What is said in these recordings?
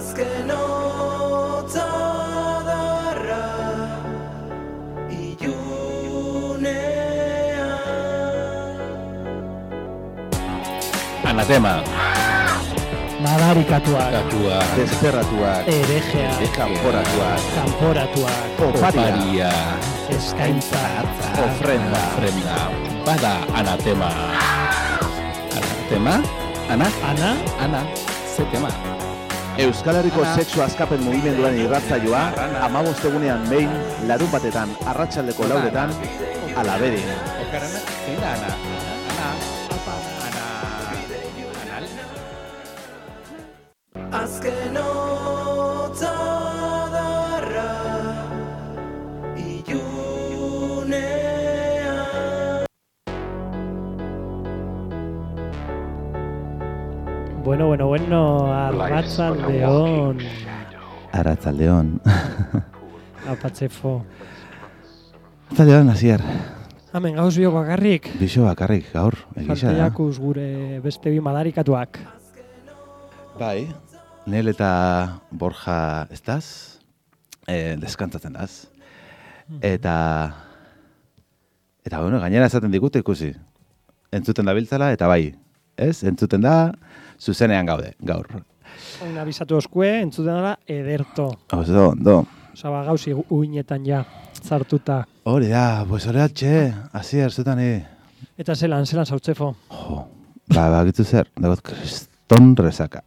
Azken otzadarra Anatema. Madarikatuak. Desterratuak. Herejeak. Kanporatuak. Kanporatuak. Oparia. Eskaintza. Ofrenda. Bada anatema. Anatema? Ana? Ze tema? Euskal Herriko sexu askapen mugimenduan irratzaioa, 15 egunean behin, larun batetan, arratsaldeko 4etan, Alabedi. Okarana, zein da Ana? Azken otzadarra ilunean. Bueno, arratsaldeon. Arratzaldeon. Apatzefo. Arratzaldeon, Asier. Hemen gauz biok bakarrik. Bixo bakarrik, gaur, egisa da. Faltaiakuz gure beste bi madarikatuak. Bai, Nel eta Borja ez daz, deskantzatzen daz. Eta bueno, gainera esaten digute ikusi. Entzuten da biltzala, eta bai, ez? Entzuten da, zuzenean gaude, gaur. Oin abizatu oskue, entzuten dara, ederto. Ondo. Osa, gauzi uinetan ja, zartuta. Hori da, pues horreatxe, Asier, zutani. Eta zelan zautzefo. Jo, bakitu zer, dagot kriston rezaka.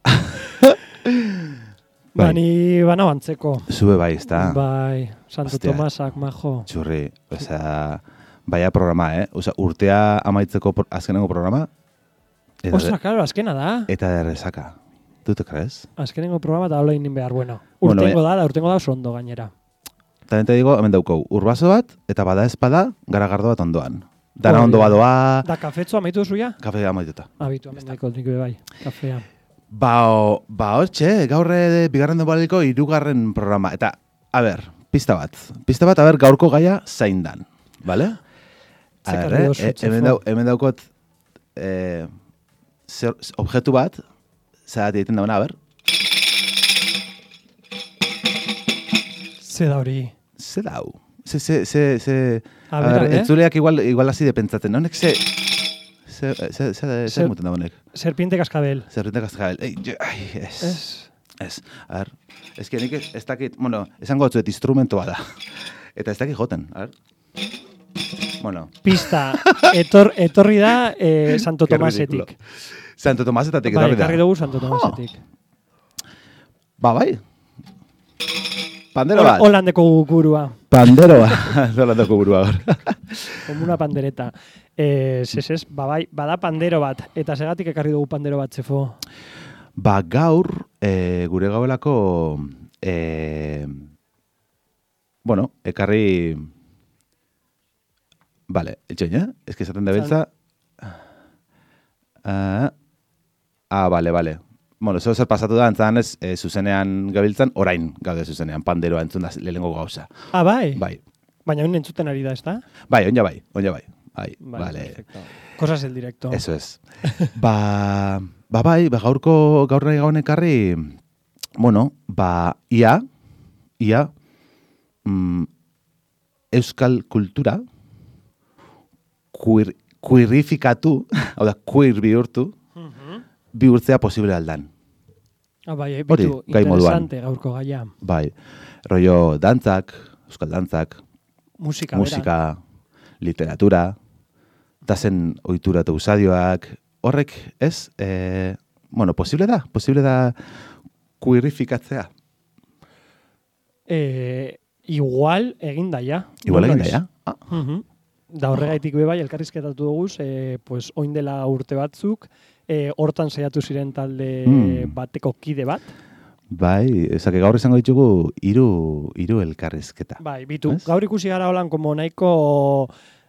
Bani bana bantzeko. Zube bai, ezta? Bai, Santo Hostia. Tomasak, majo. Txurri, baia programa, urtea amaitzeko azkenengo programa. Ostra, claro, azkena da. Eta de rezaka. ¿Tú te crees? Azkenengo programa eta hola inin behar, bueno. Bueno, Urtengo da oso ondo gainera. También te digo, hemen daukou, urbaso bat, eta bada espada, garagardo bat ondoan. Dana ondo badoa... Da kafetzo amaitu duzu ja? Kafea amaituta. Abitu, hemen daiko nik bai, kafea. Hortxe, gaurre bigarren denboraliko 3. programa. Eta, a ber, pista bat, a ber, gaurko gaia zain dan, bale? Hemen daukot objektu bat, zara egiten dauna, a ber? Ze da hori? Ze dau? A ber, entzuleak igual hasi de pentsatzen, honek ze muten da honek? Serpiente kaskabel. Serpiente kaskabel. Ez. A ver, ez que nik ez dakit, bueno, esango batzuet instrumento bada. Eta ez dakit joten, a ver. Bueno. Pista, etorri da Santo Tomasetik. Santo Tomasetatik etorri da. Bai, ekarri dugu Santo Tomasetik. Bai. Pandero bat. Holandeko gurua. Pandero bat. Holandeko gurua gaur. Como una pandereta. Bai, bada pandero bat. Eta segatik ekarri dugu pandero bat, zefo? Gaur, gure gauelako, bueno, ekarri... Vale, etxoin, Ez que esaten da beltza... Vale. Bueno, zer pasatu da, antzan ez, zuzenean gabiltzan, orain gaude zuzenean, panderoa entzun da lehenengo gauza. Bai? Bai. Baina hon entzuten ari da, ez da? Bai, onja bai. Vale. Perfecto. Cosas el directo. Eso es. Bai, gaur nahi gauen ekarri, bueno, ia, euskal kultura, queerifikatu, hau da, queer bihurtzea posible aldan. Bai, bitu, interesante gaurko gaia. Bai, rollo dantzak, euskal dantzak, musika, literatura, dazen ohitura eta usadioak, horrek, ez? Bueno, posible da queerifikatzea. Igual egin daia. Da horregaitik bai, elkarrizketatu duguz, pues, oin dela urte batzuk, hortan saiatu ziren talde bateko kide bat. Bai, ezak gaur izango ditugu hiru elkarrizketa. Bai, bitu, gaur ikusi gara holan, como nahiko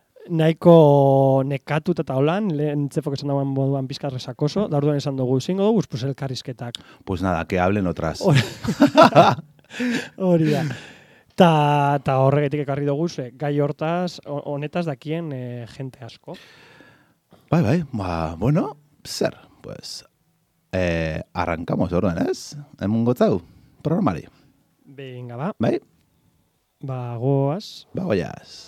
nekatut eta holan, lehen zefok esan dagoen moduan pizkarre sakoso, da orduan esan dugu, zingo dugu, pues elkarrizketak. Pues nada, que hablen otras. Hori da. Ta horregetik ekarri dugu, gai hortaz, honetaz dakien jente asko. Bai, bueno, zer, pues, arrancamos orduan, ez? Hemen gotzau. programari. Venga, ba. Bai? Ba, goaz. Ba, goiaz.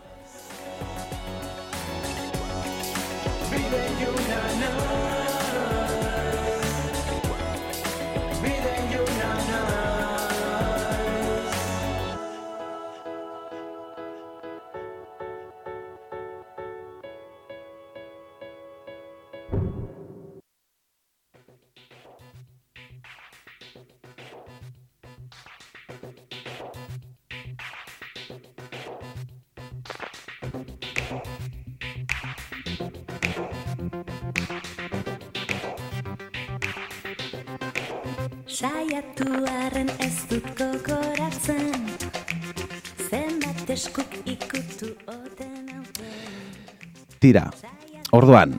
Saiatu arren ez dut gogoratzen, zenbat eskuk ikutu oten hauten. Tira, orduan,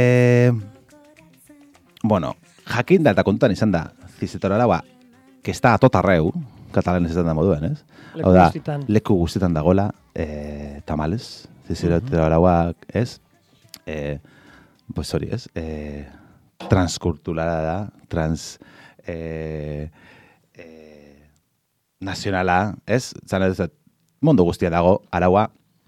bueno, jakinda eta kontuan izan da, zizetora araua, que está a tot arreu, katalanez esan da moduen, ez? Leku guztitan. Leku guztitan dagoela, tamales, zizetora arauak, ez? Pues hori, ez? Transkulturala da, nazionala, ez? Zan ez, mundu guztia dago, araua.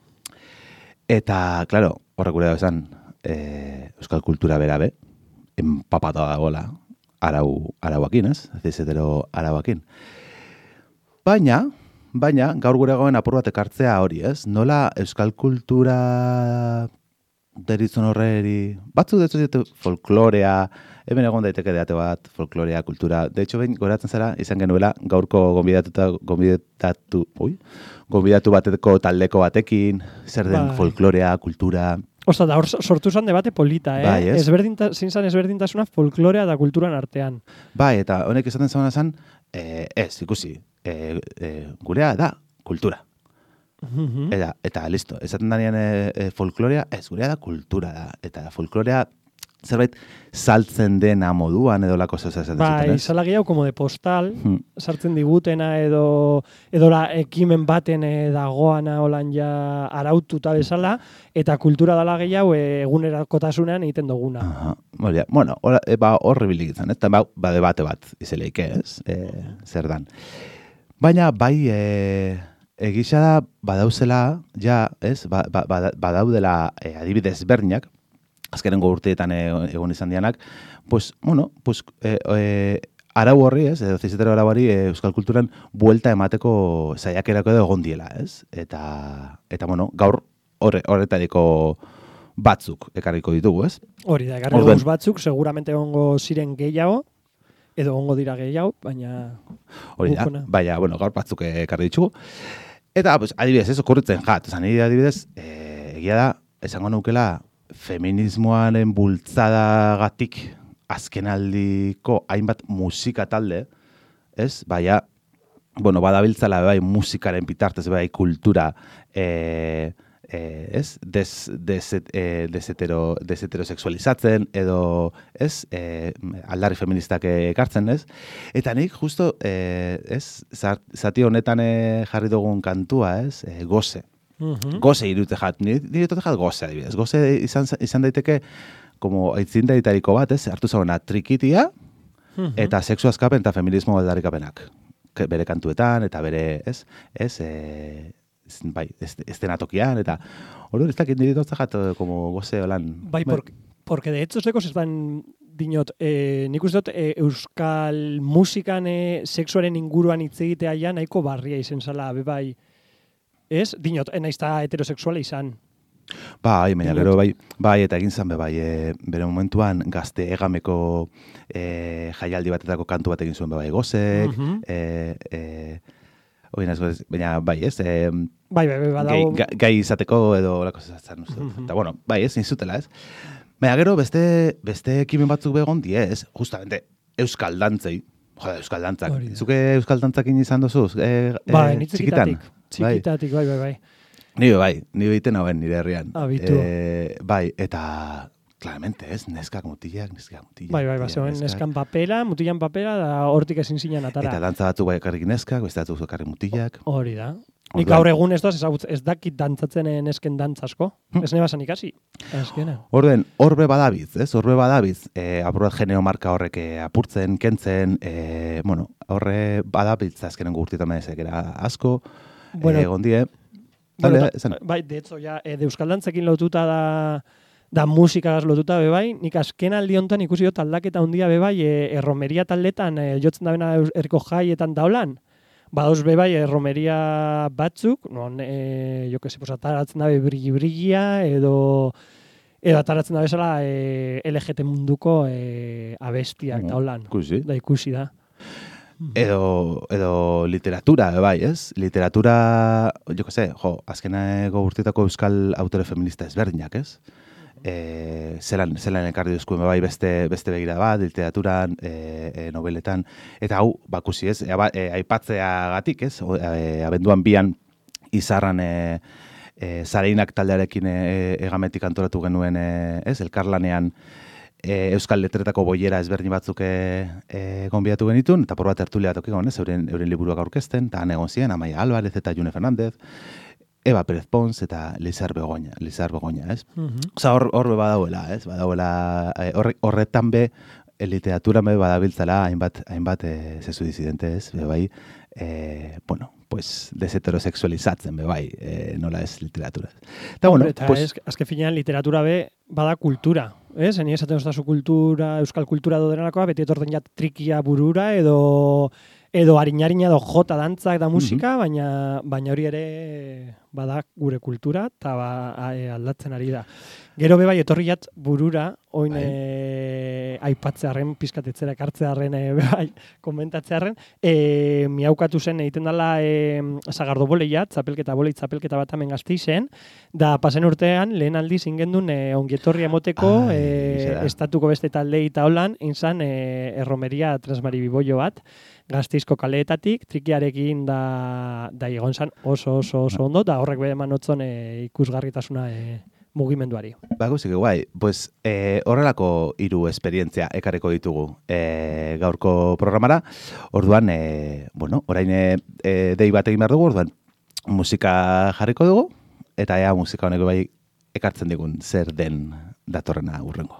Eta, claro, horrek gure da esan, euskal kultura berabe, empapata dagoela arauakin, ez? Zizetero arauakin. Baina, gaur gure goen apur bat ekartzea hori, ez? Nola euskal kultura deritzon horreri, batzu dut folklorea, hemen egon daiteke deate bat, folklorea, kultura. De hecho, behin goratzen zara, izan genuela, gaurko gonbidatu bateko taldeko batekin, zer den folklorea, kultura. Osta, da hor sortu zan debate polita, Bai, ez? Zintzan ezberdintasuna folklorea da kulturan artean. Bai, eta honek esaten zauna zen, ez, ikusi, gurea da kultura. Eta listo, esaten danean folklorea, ez, gurea da kultura da. Eta folklorea zerbait saltzen dena moduan edo lako zeu esaten zuten, ez? Bai, zala gehiago como de postal, sartzen digutena edo la ekimen baten dagoana holan ja araututa bezala, eta kultura dala gehiago egunerakotasunean egiten duguna. Bueno, hor bilik izan, eta ba debate bat izeleike, ez? Zer dan. Baina, bai, egisa da, badauzela, ja, ez? Badaudela adibidez berdinak, azkenengo urteetan egon izan dianak, pues, bueno, pues, arau horri, ez, edo zizetero arauari euskal kulturan buelta emateko saiakerako edo egon diela, ez? Eta bueno, gaur horretariko batzuk ekarriko ditugu, ez? Hori da, ekarriko duz batzuk, seguramente egongo ziren gehiago, edo egongo dira gehiago, baina... Hori da, baina, bueno, gaur batzuk ekarri ditugu. Eta, pues, adibidez, ez, okurritzen jat, zani adibidez, egia da, esango naukela, feminismoaren bultzadagatik azkenaldiko hainbat musika talde, ez? Baina, bueno, badabiltzala bai musikaren bitartez bai kultura, ez? Deseterosexualizatzen edo, ez? Aldarri feministak ekartzen, ez? Eta nik justo, ez? Zati honetan jarri dugun kantua, ez? Goze. Goze irute jat, nire tote jat goze adibidez. Goze izan daiteke, como aitzindaritariko bat, ez? Hartu zagoena trikitia, eta sexu askapen eta feminismo aldarrikapenak. Bere kantuetan, eta bere, ez? Bai, estenatokian, eta hori ez dakit nire tote jat, como goze holan. Bai, porque de hecho zekos estan dinot, nik uste dut euskal musikan sexuaren inguruan hitz egitea ja nahiko barria izen zala, bai, ez? Dinot, naizta heterosexuala izan. Bai, baina gero bai, eta egin zan bai, bere momentuan gazte egameko jaialdi batetako kantu bat egin zuen bai gozek, baina bai, ez? Bai, badago. Gai izateko edo lako zatzen uste. Eta bueno, bai, ez, inzutela, ez? Baina gero beste ekimen batzuk begon die, ez? Justamente, euskal dantzei. Joder, euskal dantzak. Zuke euskal dantzakin izan dozuz? Bai, nitzikitatik. Txikitatik, bai. Nire egiten hauen nire herrian. Abitu. Bai, eta claramente, ez? Neskak mutilak. Bai, zegoen neskan papera, mutilan papera, da hortik ezin zinan atara. Eta dantza batzuk bai ekarrik neskak, beste batzuk ekarrik mutilak. Hori da. Nik gaur egun ez dakit dantzatzen nesken dantzasko. Ez nebasan ikasi. Orden, horbe badabiz, ez? Horbe badabiz, apurat geneo marka horrek apurtzen, kentzen, bueno, horre badabiltza azkenengo urteetan era asko, Bueno, egon die. Bueno, Esan. bai, de hecho, ja, de Euskal Dantzekin lotuta da musikagaz lotuta bebai, nik azken aldi honetan ikusi dut aldaketa handia bebai, erromeria taldetan jotzen da bena erko jaietan daulan. Badauz bebai erromeria batzuk, non, jo que se, pues ataratzen dabe brigi-brigia, edo ataratzen da bezala LGT munduko abestiak daulan. Da ikusi da. Edo literatura, bai, ez? Literatura, jo que se, azkeneko urteetako euskal autore feminista ezberdinak, ez? Zelan ekarri duzkuen, bai, beste begira bat, literaturan, nobeletan, eta hau, bakusi, ez? Aipatzeagatik, ez? Abenduan 2 Izarran Zareinak taldearekin egametik antolatu genuen, ez? Elkarlanean euskal letretako boiera ezberdin batzuk gonbidatu genitun, eta por bat tertulia bat okiko, euren liburuak aurkezten, eta han egon ziren, Amaia Álvarez eta June Fernández, Eva Pérez Pons eta Lizar Begoña, ez? Osa, hor badauela, ez? Badauela, horretan be, literatura me badabiltzala hainbat zezu disidente, ez? Bai, bueno, pues deseterosexualizatzen, bai, nola ez literatura. Eta, bueno, pues... azke finean literatura be, bada kultura, ez? Eni esaten ostazu kultura, euskal kultura dodenakoa, beti etorten jat trikia burura, edo harina edo jota dantzak da musika, baina hori ere bada gure kultura, eta aldatzen ari da. Gero bebai etorri jat burura, oin aipatzearen, pizkatetzera ekartzearen, bebai, komentatzearen, miaukatu zen egiten dela Sagardo boleiat, txapelketa bat hemen Gasteizen, da pasen urtean, lehen aldiz ingendun ongietorri emoteko, estatuko beste taldei eta holan, inzan erromeria Transmari Biboio bat, Gasteizko kaleetatik, trikiarekin da egon zan oso ondo, da horrek bere manotzon ikusgarritasuna mugimenduari. Bakuzik, guai, pues horrelako 3 esperientzia ekarriko ditugu gaurko programara. Orduan, bueno, orain dei bat egin behar dugu, orduan musika jarriko dugu, eta ea musika honeko bai ekartzen digun zer den datorrena urrengo.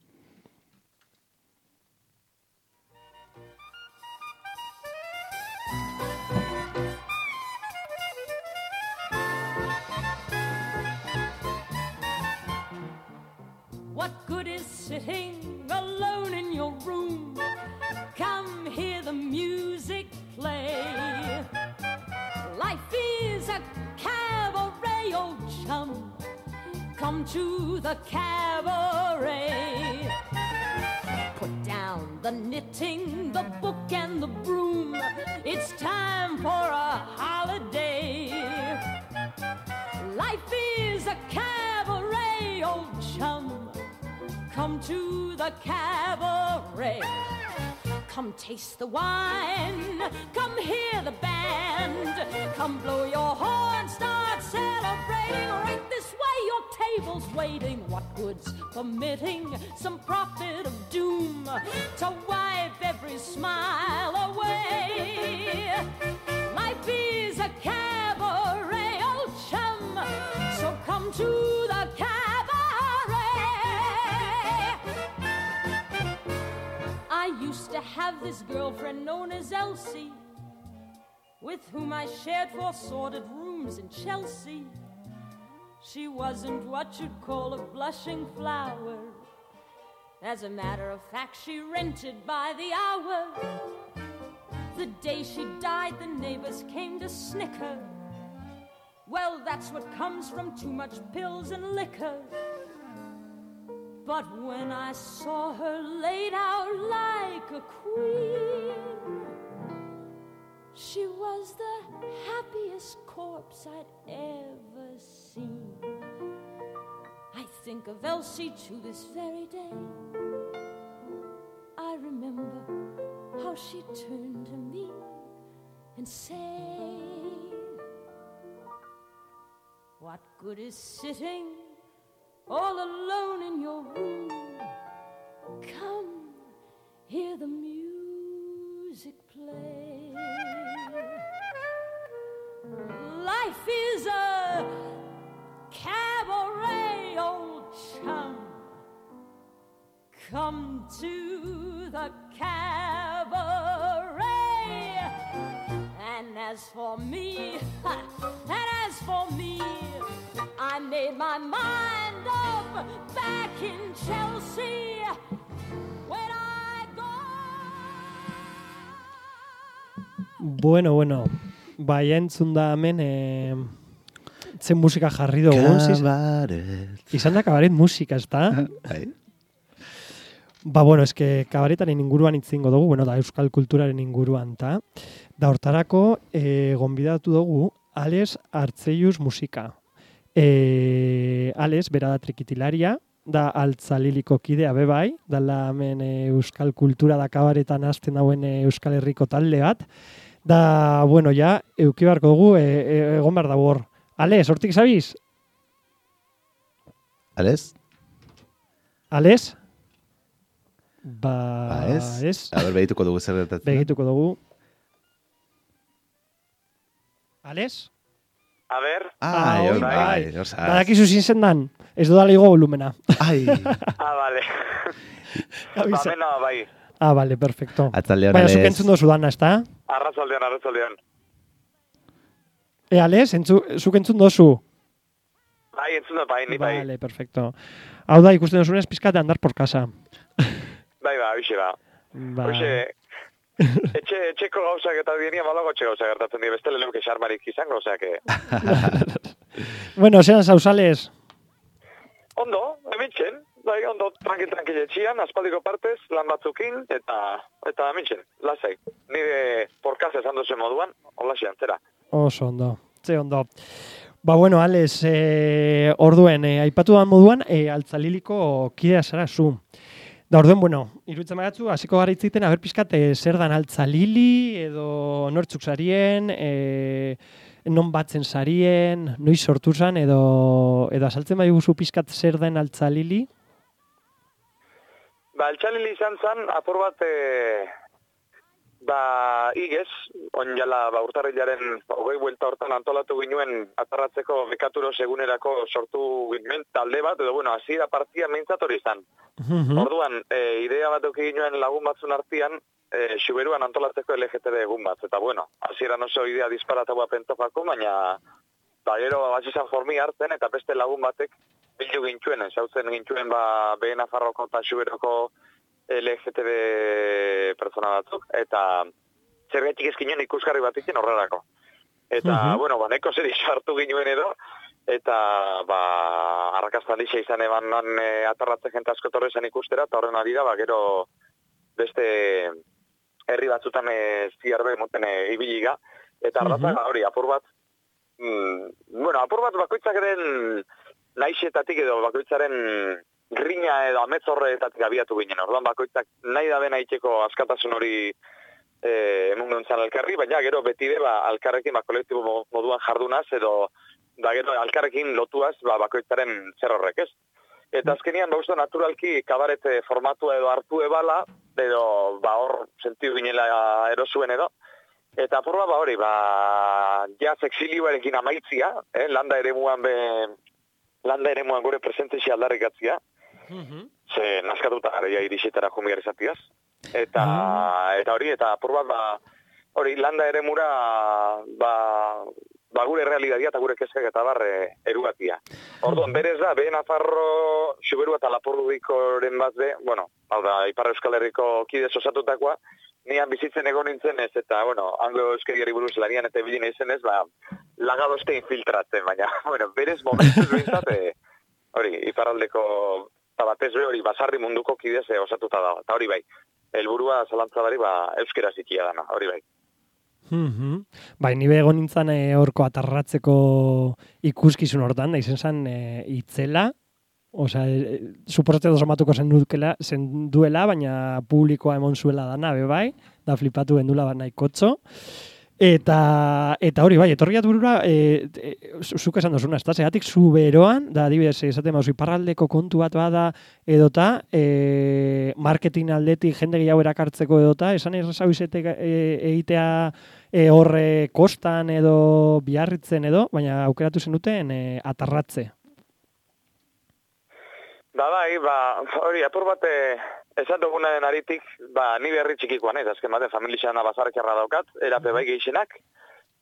What good is sitting alone in your room? Come hear the music play. Life is a cabaret, old chum. Come to the cabaret. Put down the knitting, the book and the broom. It's time for a holiday. Life is a cabaret, old chum. Come to the cabaret. Come taste the wine. Come hear the band. Come blow your horn, start celebrating. Right this way, your table's waiting. What good's permitting some prophet of doom to wipe every smile away? Life is a cabaret, old chum. So come to the cabaret. I used to have this girlfriend known as Elsie, with whom I shared 4 sordid rooms in Chelsea. She wasn't what you'd call a blushing flower. As a matter of fact, she rented by the hour. The day she died, the neighbors came to snicker. Well, that's what comes from too much pills and liquor. But when I saw her laid out like a queen, she was the happiest corpse I'd ever seen. I think of Elsie to this very day. I remember how she turned to me and said, what good is sitting all alone in your room? Come, hear the music play. Life is a cabaret, old chum. Come to the cabaret. as for me, I made my mind up back in Chelsea. When I go. Bueno. Bai, entzun da hemen zen musika jarri dugu. Kabaret. Izan da kabaret musika, ez da? Bai. Ba, bueno, eske kabaretaren inguruan itzingo dugu, da euskal kulturaren inguruan, ta. Da hortarako, gonbidatu dugu Ales Artzeius musika. Ales, bera da trikitilaria, da Altzaliliko kidea bebai, dala hemen euskal kultura da kabaretan hasten dauen Euskal Herriko talde bat. Da, bueno, ja, eukibarko dugu, egon behar dago hor. Ales, hortik zabiz? Ales? Ales? Ba, ez. A ber, begituko dugu zer gertatzen. Begituko dugu. Ales? A ber. Bai. Badakizu zinzendan, ez dudala igo volumena. Ai. Vale. Bamena, bai. Vale, perfecto. Atzaldeon, Baina, Ales. zuk entzun dozu dana, ez da? Arratsaldeon. Ales, zuk entzun dozu? Bai, entzun da, bai, ni bai. Vale, perfecto. Hau da, ikusten dozunez pizkat de andar por casa. Bai, hoxe ba. Ba. Hoxe, etxeko gauzak eta dienia malago etxe gauzak gertatzen dira, bestele leuke xarmarik izango, osea. Bueno, zean zauzales. Ondo, hementxen, bai, ondo, tranquil etxian, aspaldiko partez, lan batzukin, eta hementxen, lasai. Nire porkaz esan duzen moduan, hola zera. Oso ondo, ze ondo. Ba, bueno, Ales, orduen, aipatu da moduan, Altzaliliko kidea zara zu. Da, orduen, bueno, iruditzen magatzu, hasiko gara itziten, aber pizkat, zer dan Altzalili, edo nortzuk zarien, non batzen zarien, noiz sortu zan, edo asaltzen bai guzu pizkat zer den Altzalili? Ba, Altzalili izan zan, apur bat, igez, onjala, urtarrilaren 20 buelta hortan antolatu ginuen atarratzeko bekaturo segunerako sortu ginen talde bat, edo, bueno, hasiera partia meintzat hori izan. Orduan, idea bat duki ginuen lagun batzun artean, Xuberuan antolatzeko LGTB egun bat, eta, bueno, hasieran oso idea disparatagoa pentofako, baina, gero, bazizan formi hartzen, eta beste lagun batek bildu gintuen, zautzen gintuen, Behe Nafarroko eta Xuberoko LGTB pertsona batzuk, eta zergaitik ezkinen ikusgarri bat ikin horrelako. Eta, bueno, neko zer hartu ginuen edo, eta, arrakastan dixa izan eban atarratze jente asko torrezan ikustera, eta horren arira, gero beste herri batzutan ziarbe moten ibiliga, eta arraza hori, apur bat, apur bat bakoitzak eren naixetatik edo bakoitzaren grina edo ametzorreetatik abiatu ginen. Orduan bakoitzak nahi da bena itxeko askatasun hori emun gontzan alkarri, baina gero beti be alkarrekin kolektibo moduan jardunaz edo gero alkarrekin lotuaz bakoitzaren zer horrek, ez? Eta azkenian uste naturalki kabaret formatua edo hartu ebala, edo hor sentiu ginela erosuen edo, eta apurba hori, jaz exilioarekin amaitzia, landa ere muan gure presentezi aldarrikatzia, ze naskatuta gareia irixetara jumigar izatiaz. Eta hori, eta apurba hori landa ere mura gure realidadia eta gure kezkak eta erugatia. Orduan, berez da, Behe Nafarro, Xuberu eta Lapurdikoren bat be, bueno, hau da, Ipar Euskal Herriko kidez osatutakoa, nian bizitzen egon nintzen ez, eta, bueno, anglo euskeriari buruz lanian eta bilin izen ez, lagadoste infiltratzen, baina, bueno, berez momentuz bintzat, hori, iparraldeko, eta batez hori, basarri munduko kidez osatuta da, eta hori bai, helburua zalantzadari, euskera zikia dana, hori bai. Bai, nibe egon nintzen horko atarratzeko ikuskizun hortan, da izen zen itzela, osea, suposatzen somatuko zen duela, baina publikoa emon zuela dana, bai, da flipatu gendula nahikotxo. Eta hori, bai, etorriat burura, zuk esan dozuna, ez da, zegatik zu beroan, da, adibidez, esaten mauzu, iparraldeko kontu bat bada edota, marketing aldetik jende gehiago erakartzeko edota, esan ez hau izetek egitea horre kostan edo biarritzen edo, baina aukeratu zen duten atarratze. Bai, hori, apur bat, esan dugunaren aritik, ni berri txikikoan, azken baten familixana bazarkerra daukat, erape bai geixenak,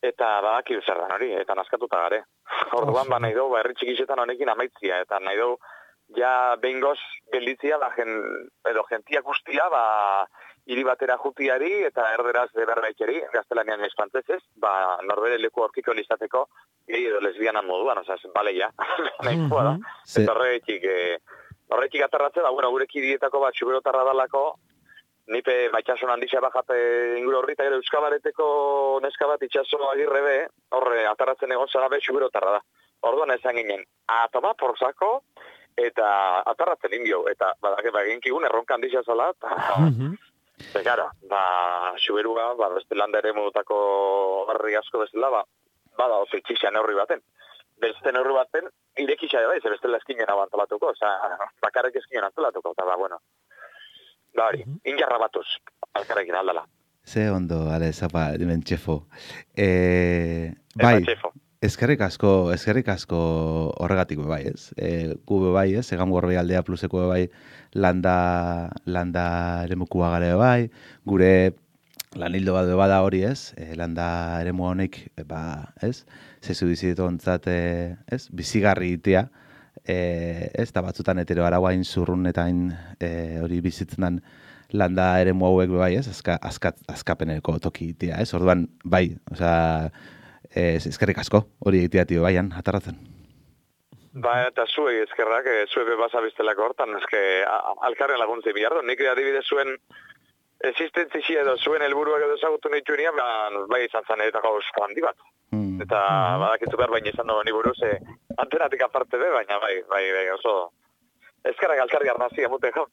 eta badaki zer dan hori, eta naskatuta gare. Orduan, ba, nahi dugu, herri txikisetan honekin amaitzia, eta nahi dugu, ja, behingoz, gelditzia, edo gentia guztia, ba, hiri batera jutiari, eta erderaz berbaikeri, gaztelanian espantzez, ba, norbere leku aurkiko izateko, gehi edo lesbiana moduan, osea, baleia, nahikoa da. Eta horretik aterratze, ba, bueno, gure kidietako bat, xuberotarra dalako, nipe maitxasun handixea bajate inguru horri, eta gero Euskabareteko neska bat itxaso agirre be, horre aterratzen egon zara be, xuberotarra da. Orduan esan ginen, atoma porzako, eta aterratzen indio, eta eginkigun erronka handixea zala, eta gara, ba, xuberua, ba, beste landa ere modutako barri asko bezala, ba, bada oso itxixea neurri baten. Beste neurri baten, irekixea da, ez beste eskinen abantalatuko, bakarrik eskinen antolatuko, eta ba, bueno. Ba hori, injarra batuz, alkarrekin aldala. Ze ondo, ale, zapa, dimen txefo. Bai, eskerrik asko horregatik bai, ez? Gu bai, ez? Egan gorbe aldea pluseko bai, landa eremukua gare bai, gure lanildo bat bada hori, ez? Landa eremu honek, ba, ez? Zezu bizitontzat, ez? Bizigarri itea, ez da batzutan hetero arauain zurrun eta hori bizitzenan landa eremu hauek bai, ez? Azkapeneko toki itea, ez? Orduan, bai, osea, eskerrik asko hori egitea tio baian, atarratzen. Ba, eta zuei eskerrak, zuei bebasa biztelako hortan, eske alkarren laguntzi bihardo, nik adibidez zuen existentzia edo zuen helburuak edo ezagutu nahitu nian, bai izan zanetako osko handi bat. Eta badakitu behar baina izan dugu buruz, antenatik aparte be, baina bai, oso eskerrak alkarri arnazi amute jau.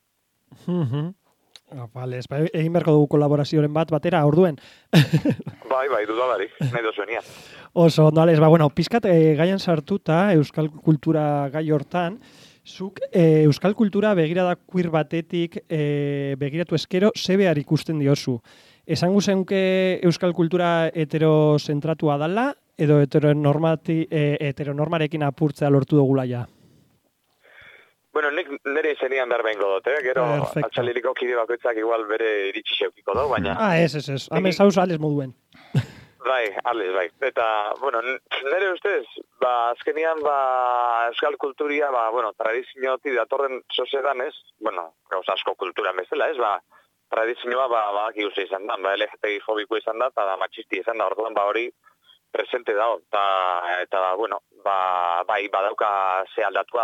Vale, egin beharko dugu kolaborazioaren batera, orduen. Bai, dudalarik, nahi dozuenian. Oso, ondo, ales, bueno, pizkat gaian sartuta, euskal kultura gai hortan, zuk euskal kultura begirada queer batetik begiratu eskero zebehar ikusten diozu. Esango zenke euskal kultura heterozentratua dala, edo heteronormarekin apurtzea lortu dugula ja? Bueno, nik nire izenian behar behingo dut, gero atxaliriko kide bakoitzak igual bere iritsi xeukiko dut, baina... Ez. Hamen zauz ales moduen. Bai. Eta, bueno, nire ustez, azkenian, euskal kulturia, tradizioati datorren sosedan ez, gauza asko kultura bezala ez, tradizioa, baki uste izan da, LGTBI fobiko izan da, eta matxisti izan da, orduan, hori presente da, eta, bai, badauka ze aldatua,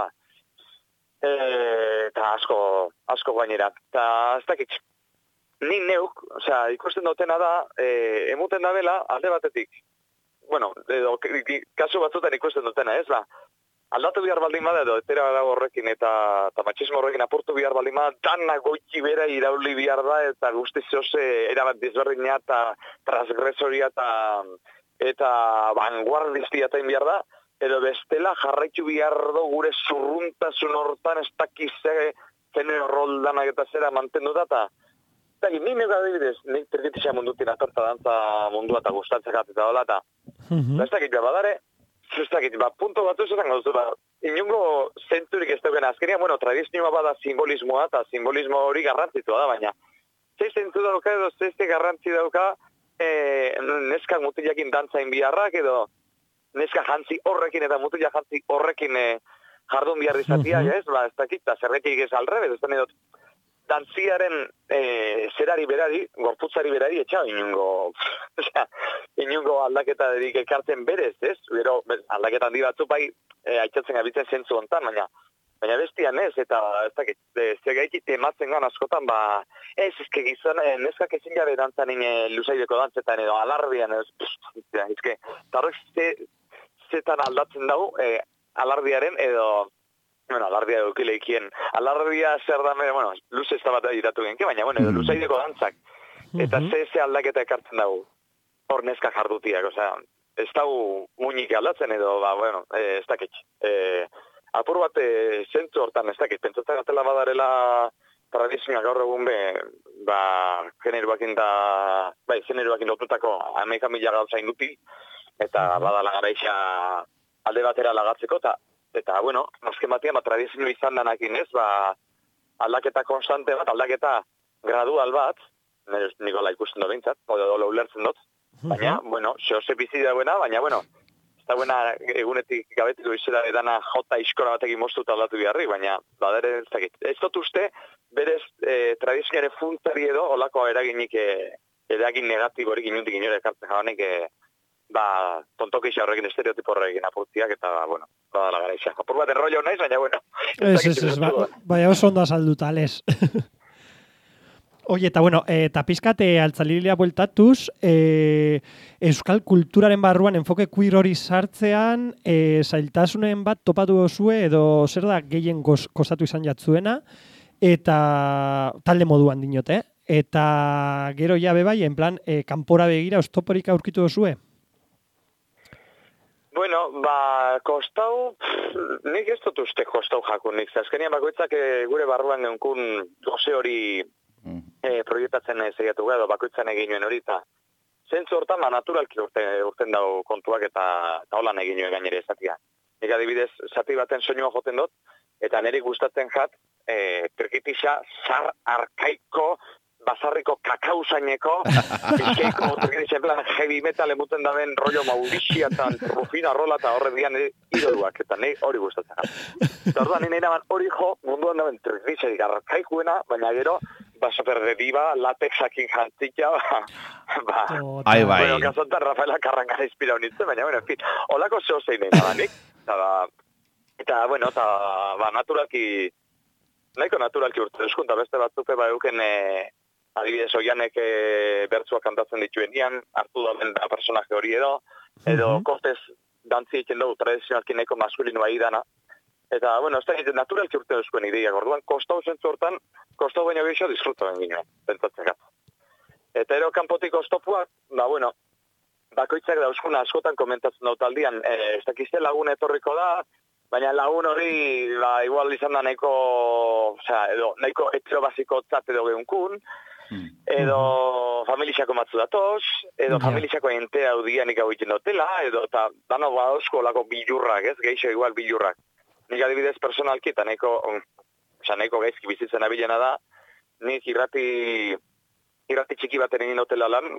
eta asko gainera. Eta ez dakit, nik neuk, ikusten dutena da, emuten da bela, alde batetik. Edo, kasu batzutan ikusten dutena, ez aldatu bihar baldin bada edo, etera horrekin eta matxismo horrekin apurtu bihar baldin bada, dana goiti bera irauli bihar da, eta guztiz zose erabat dizberdina eta transgresoria eta vanguardistia eta bihar da, edo bestela jarraitu bihar do gure zurruntasun hortan ez dakize genero roldanak eta zera mantendu da, eta nik adibidez, nik tergitizia mundutin atorta dantza mundua eta gustatzek eta dola, eta ez dakit badare, ez dakit, punto bat esan gauzu, inungo zenturik ez daukena, azkenia, tradizioa bada simbolismoa, eta simbolismo hori garrantzitua da, baina zei zentu dauka edo zeizte garrantzi dauka neskak mutilakin dantzain biharrak edo neska jantzi horrekin eta mutila jantzi horrekin jardun bihar izatia, ez dakit, zerretik ez alrebez, ez da nidot, dantziaren zerari berari, gorputzari berari, etxa, inungo aldaketa dedik ekartzen berez, ez? Gero, aldaketa handi batzu bai, aitzatzen gabitzen zentzu hontan, baina bestian ez, eta ez dakit, zegaitik ematzen gan askotan, ezke gizan, neskak ezin jabe dantzanin luzaideko dantzetan edo alardian, ezke, eta horrek zetan aldatzen dago, alardiaren edo, alardia eukileikien. Alardia zer da, luze ez da bat editatu genke, baina, edo luzaideko dantzak. Eta ze aldaketa ekartzen dago. Hor neska jardutiak, ez dago muñik aldatzen edo, ez dakit. Apur bat zentzu hortan, ez dakit. Pentsatzen atela badarela tradizioak gaur egun generoakin lotutako 11.000 gauza induti, eta badala garaixa alde batera lagatzeko, eta, azken batean, tradizio izan danakin ez, aldaketa konstante bat, aldaketa gradual bat, nikola ikusten dut bintzat, odo ulertzen dut, Baina, bueno, zehose bizi dauena, baina, bueno, ez dauena egunetik gabetiko izela edana jota iskora batekin moztuta aldatu biharri, baina, badere, ez dut uste, berez, tradizionare funtari edo, olako eragin negatiborik inundik inore ekartzen jabanik, tontokeixa horrekin, estereotipo horrekin apurtziak, eta, bueno, badala gara isa. Apur bat enrollo naiz, baina, bueno. Ez, baina oso ondo azalduta, les. Oie, eta bueno, eta pizkate altzalilia bueltatuz, euskal kulturaren barruan enfoke queer hori sartzean, zailtasunen bat topatu dozue, edo zer da gehien kostatu izan jatzuena, eta talde moduan dinote, eta gero ja bebai, en plan, kanpora begira, oztoporik aurkitu dozue? Bueno, kostau, nik ez dut uste kostau jakunik. Azkenian bakoitzak gure barruan geunkun goze hori proiektatzen zeiatu gara, bakoitzan egin nuen hori, eta zentzu hortan, naturalki urten dago kontuak eta holan egin nuen gainere ezatia. Nik adibidez, zati baten soinua joten dut, eta niri gustatzen jat, trikitisa zar arkaiko, basarriko kakausaineko, bizkeiko trikitisa en plan heavy metal emuten daben rollo Mauricia eta Rufina Rola eta horre dian idoluak, eta niri hori gustatzen jat. Eta orduan nire naban hori jo, munduan daben trikitisa arkaikuena, baina gero, super de diva, latexakin jantzikia, Ai, bai. Bueno, kasontan Rafaela Carrangara inspirau nintzen, baina, bueno, en fin, holako zeo zein nahi nabanik, eta, bueno, naturalki, nahiko naturalki urte eskunta, beste batzuke, euken, adibidez, oianek bertzuak kantatzen dituen ian, hartu dauden da personaje hori edo kostez dantzi egiten dugu tradizionalki nahiko maskulinua idana. Eta, bueno, ez da naturalki urte duzuen ideiak, orduan, kostau zentzu hortan, kostau baino gehiago disfrutaben ginen, pentsatzen gatu. Eta ero kanpotik oztopuak, bueno, bakoitzak dauzkuna askotan komentatzen dut aldian, ez dakizte lagun etorriko da, baina lagun hori, igual izan da nahiko heterobasiko tzat edo geunkun, edo familixako matzu datoz, edo familixako ente audianik hau egiten dutela, edo eta dano badauzko lako bilurrak, ez, geixo igual bilurrak. Nik adibidez personalki eta nahiko gaizki bizitzen abilena da, nik irrati txiki baten egin hotela lan,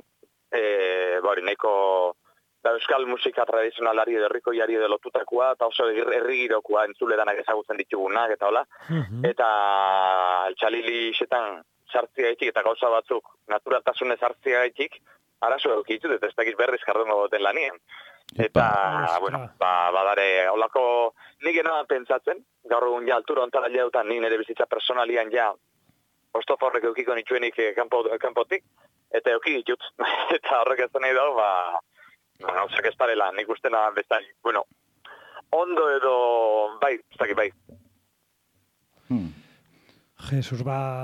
nahiko euskal musika tradizionalari edo herrikoiari edo lotutakoa, eta oso herrigirokoa entzule danak ezagutzen ditugunak, eta hola. Eta txalili xetan sartzia gaitik, eta gauza batzuk naturaltasunez sartzia gaitik, arazo eukitut, eta ez dakiz berriz jardungo goten lanien. Eta, bueno, badare, holako nik enoan pentsatzen, gaur egun ja altura ontara jautan nik nire bizitza personalian ja ostoforrek eukiko nitzuenik kanpotik, eta euki ditut. Eta horrek ez da nahi dago, gauzak ez darela, nik uste nahan bezan, bueno, ondo edo, bai, ez dakit bai. Jesus,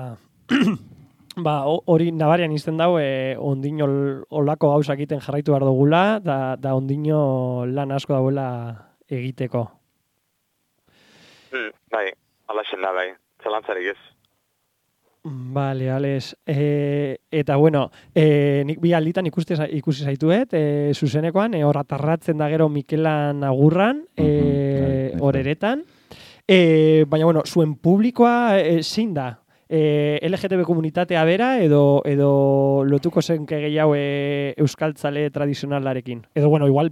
hori nabarian izten dago, ondino olako gauzak egiten jarraitu behar dugula, da ondino lan asko dagoela egiteko. Bai, alaxen da, bai, zelantzarik ez. Vale, Alex. Eta, bueno, nik bi alditan ikusi zaituet, zuzenekoan, hor atarratzen da gero Mikelan Agurran, horeretan. Baina, bueno, zuen publikoa zein da? LGTB komunitatea bera edo lotuko zenke gehiago euskaltzale tradizionalarekin. Edo, bueno, igual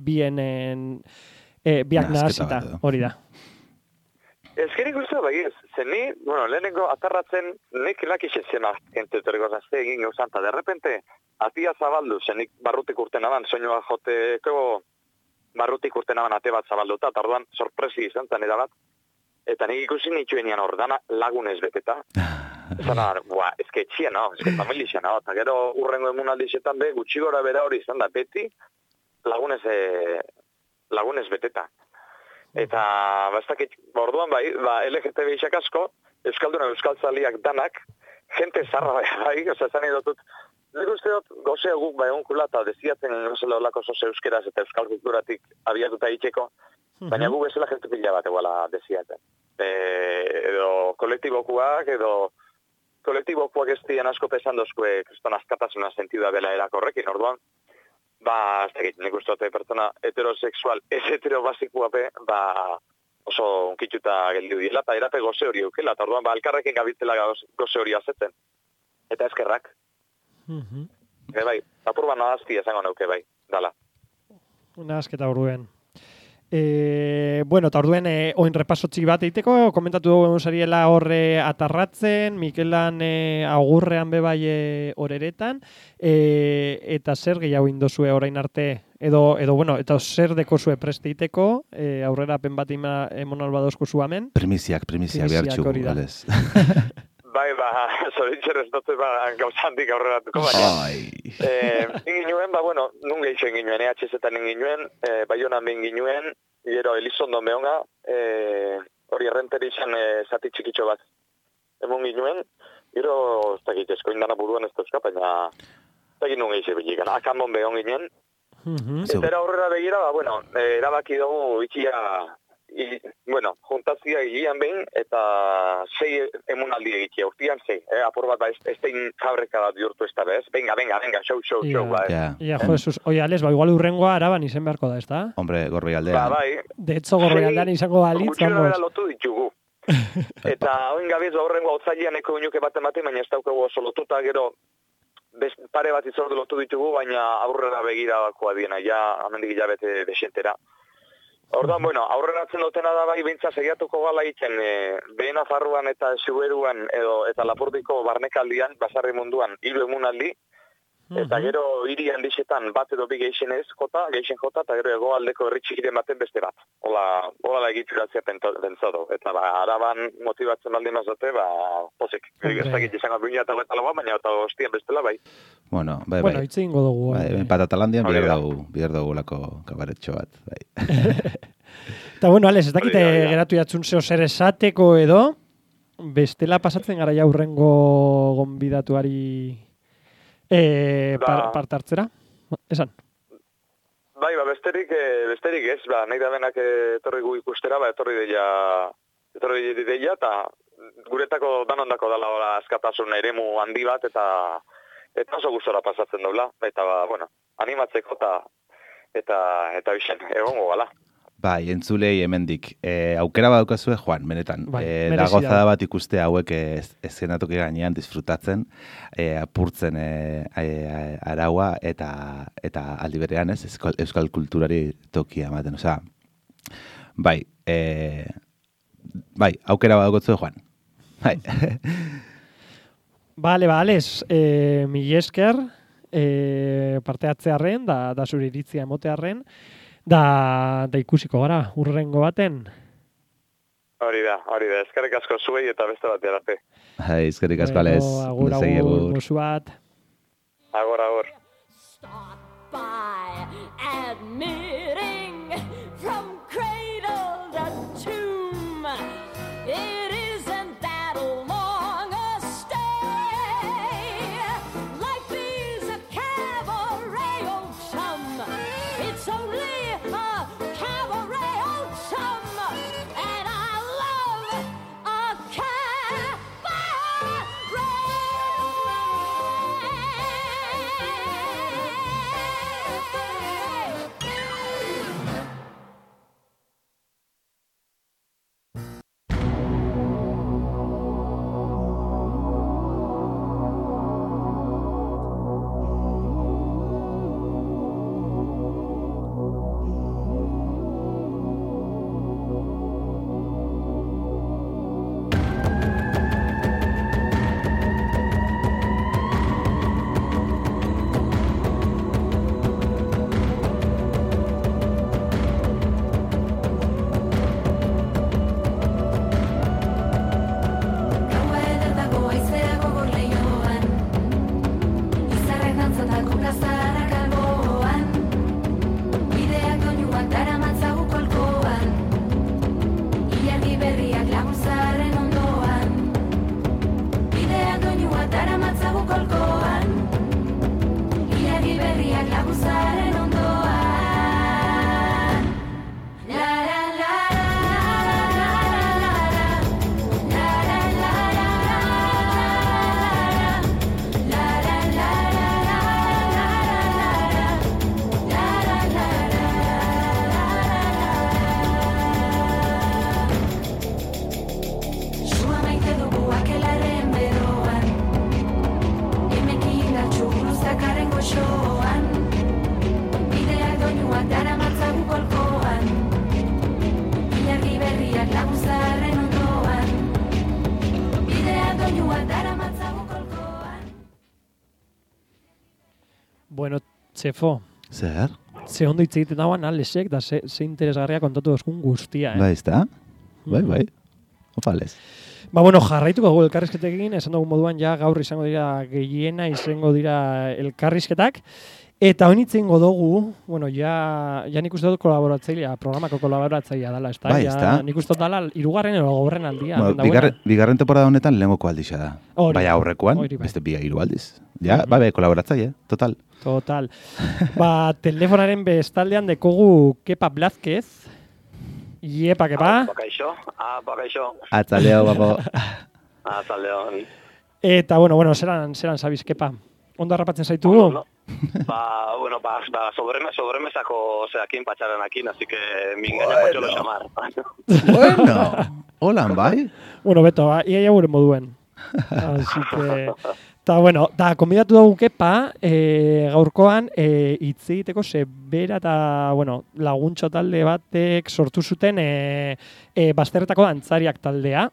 biak nahazita, hori da. Ezkerik uste bai ez, zen ni, bueno, lehenengo atarratzen nik lakixen zena entetoriko zazte egin gauzan, eta derrepente atia zabaldu, zen nik barrutik urten aban, soinua joteko barrutik urten aban ate bat zabalduta, eta orduan sorpresi izan zen bat, eta nik ikusi nituen hor dana lagunez beteta. Ezan da, ezke etxia, no, ezke familia, no, eta gero urrengo emunaldixetan be, gutxi gora bera hori izan da beti lagunez beteta. Eta, bastakit, orduan bai, LGTB isak asko, euskalduna euskaltzaliak danak, jente zarra bai, oza, zan edotut, nik uste dut, gozea guk bai onkula, eta deziatzen gozela olako zoze euskeraz eta euskal kulturatik abiatuta itxeko, baina gu bezala jente pila bat eguala deziatzen. Edo kolektibokuak, ez dian asko pesan dozkue kriston askatasuna sentidu da bela erakorrekin, orduan, nik uste dute pertsona heterosexual, ez heterobasikoa oso unkituta geldiu dira, eta erape goze hori eukela, eta orduan, elkarrekin gabiltzela goze hori azetzen. Eta eskerrak. Bai, apur nahazti esango neuke bai. dala. Nahasketa orduen. Bueno, eta orduen oin repaso txiki bat egiteko, komentatu dugu zariela horre atarratzen, Mikelan agurrean bebai horeretan, eta zer gehiago indozue orain arte, edo bueno, eta zer dekozue preste egiteko, aurrera pen bat emon albadozko zu hemen? Primiziak behar txugu, galez. Bai, zoritxer ez dut gauzantik aurreratuko, baina. Inginuen, bueno, nun gehixen ginuen, EHZ-etan inginuen, Baionan behin ginuen, gero Elizondo mehonga, hori errenteri izan zati txikitxo bat. Emon ginuen, gero, ez dakit esko indana buruan ez duzka, baina ez dakit nun gehixe behikan. Akamon behon ginen. Eta era horrela begira, bueno, erabaki dugu itxia, juntazia egian behin, eta 6 emunaldi egitea, urtian 6, apur bat, ez tein fabrika bat bihurtu ez da, bez? Venga, show, ba. Ja, Jesus, oi, Ales, igual urrengoa araban izen beharko da, ez da? Hombre, Gorbeialdean. Bai. De hecho, Gorbeialdean izango balitz, vamos. Lotu ditugu. Eta, oin gabiz, urrengoa otzailean eko inuke baten, baina ez daukagu oso lotuta, gero, pare bat izordu lotu ditugu, baina aurrera begira bakoa diena, ja, amendik hilabete desentera. Orduan, aurreratzen dutena da bai, bintza segiatuko gala egiten, behin Nafarroan eta Siberuan eta Lapurdiko barnekaldian, basarri munduan, 3 emunaldi, eta gero hiri handixetan bat edo bi geixen jota, eta gero hegoaldeko herri txikiren baten beste bat. Hola egituratzea pentsatu. Eta araban motibatzen baldin mazote, posik. Ez izango binia eta betalagoa, baina eta hostian bestela bai. Bueno, itse ingo dugu. Patatalandian bihar dugu lako kabaretxo bat, bai. Eta bueno, Ales, ez dakite geratu jatzun zeo zer esateko edo, bestela pasatzen gara jaurrengo gonbidatuari parte hartzera? Esan? Bai, besterik ez, nahi da benak etorri gu ikustera, etorri deia, eta guretako danondako dala askatasun eremu handi bat, eta oso gustora pasatzen dola, eta animatzeko eta bixen, egongo gala. Bai, entzulei hemendik. Aukera badaukazue, Juan, benetan. Da gozada bat ikuste hauek eszenatoki gainean disfrutatzen, apurtzen araua eta aldi berean euskal kulturari tokia ematen. Osea, bai, aukera badaukazue, Juan. Bai. Bale, Ales, mila esker, parte hartzearren, da zure iritzia emotearren, da ikusiko gara, urrengo baten. Hori da, eskerrik asko zuei eta beste bat arte. Eskerrik asko, Ales. Agur, musu bat. Agur. Start by admitting from cradle to tomb it isn't that long a stay. Life is a cabaret, old chum. It's only and I love a cabaret. Txefo. Zer? Ze ondo hitz egiten dauan Alexek, da ze interesgarria kontatu dozkun guztia, Bai, ezta? Bai. Opales. Ba, bueno, jarraituko dugu elkarrizketekin, esan dugu moduan ja gaur izango dira gehiena, izango dira elkarrizketak. Eta honi itzengo dugu, bueno, ja nik uste dut kolaboratzailea, programako kolaboratzailea dela, ezta? Bai, ezta. Nik uste dut dela, 3. edo 4. aldia. Bueno, bigarren temporada honetan lehengoko aldixa da. Bai aurrekoan, bai. beste 2 aldiz. Ja, bai, kolaboratzaile, total. Ba, telefonaren bestaldean dekogu Kepa Blázquez. Iepa, Kepa. Bakaixo. Atzaldeo, babo. Atzaldeo. Eta, bueno, zeran sabiz, Kepa? Ondo harrapatzen zaitugu? No. Sobremesako zeakin patxaranekin, así que me engaña mucho lo llamar. Bueno, holan, bai? Bueno, beto, ia gure moduen. Así que... Ta, bueno, konbidatu dugu Kepa, gaurkoan, hitz egiteko sebera eta, bueno, laguntxo talde batek sortu zuten bazterretako dantzariak taldea.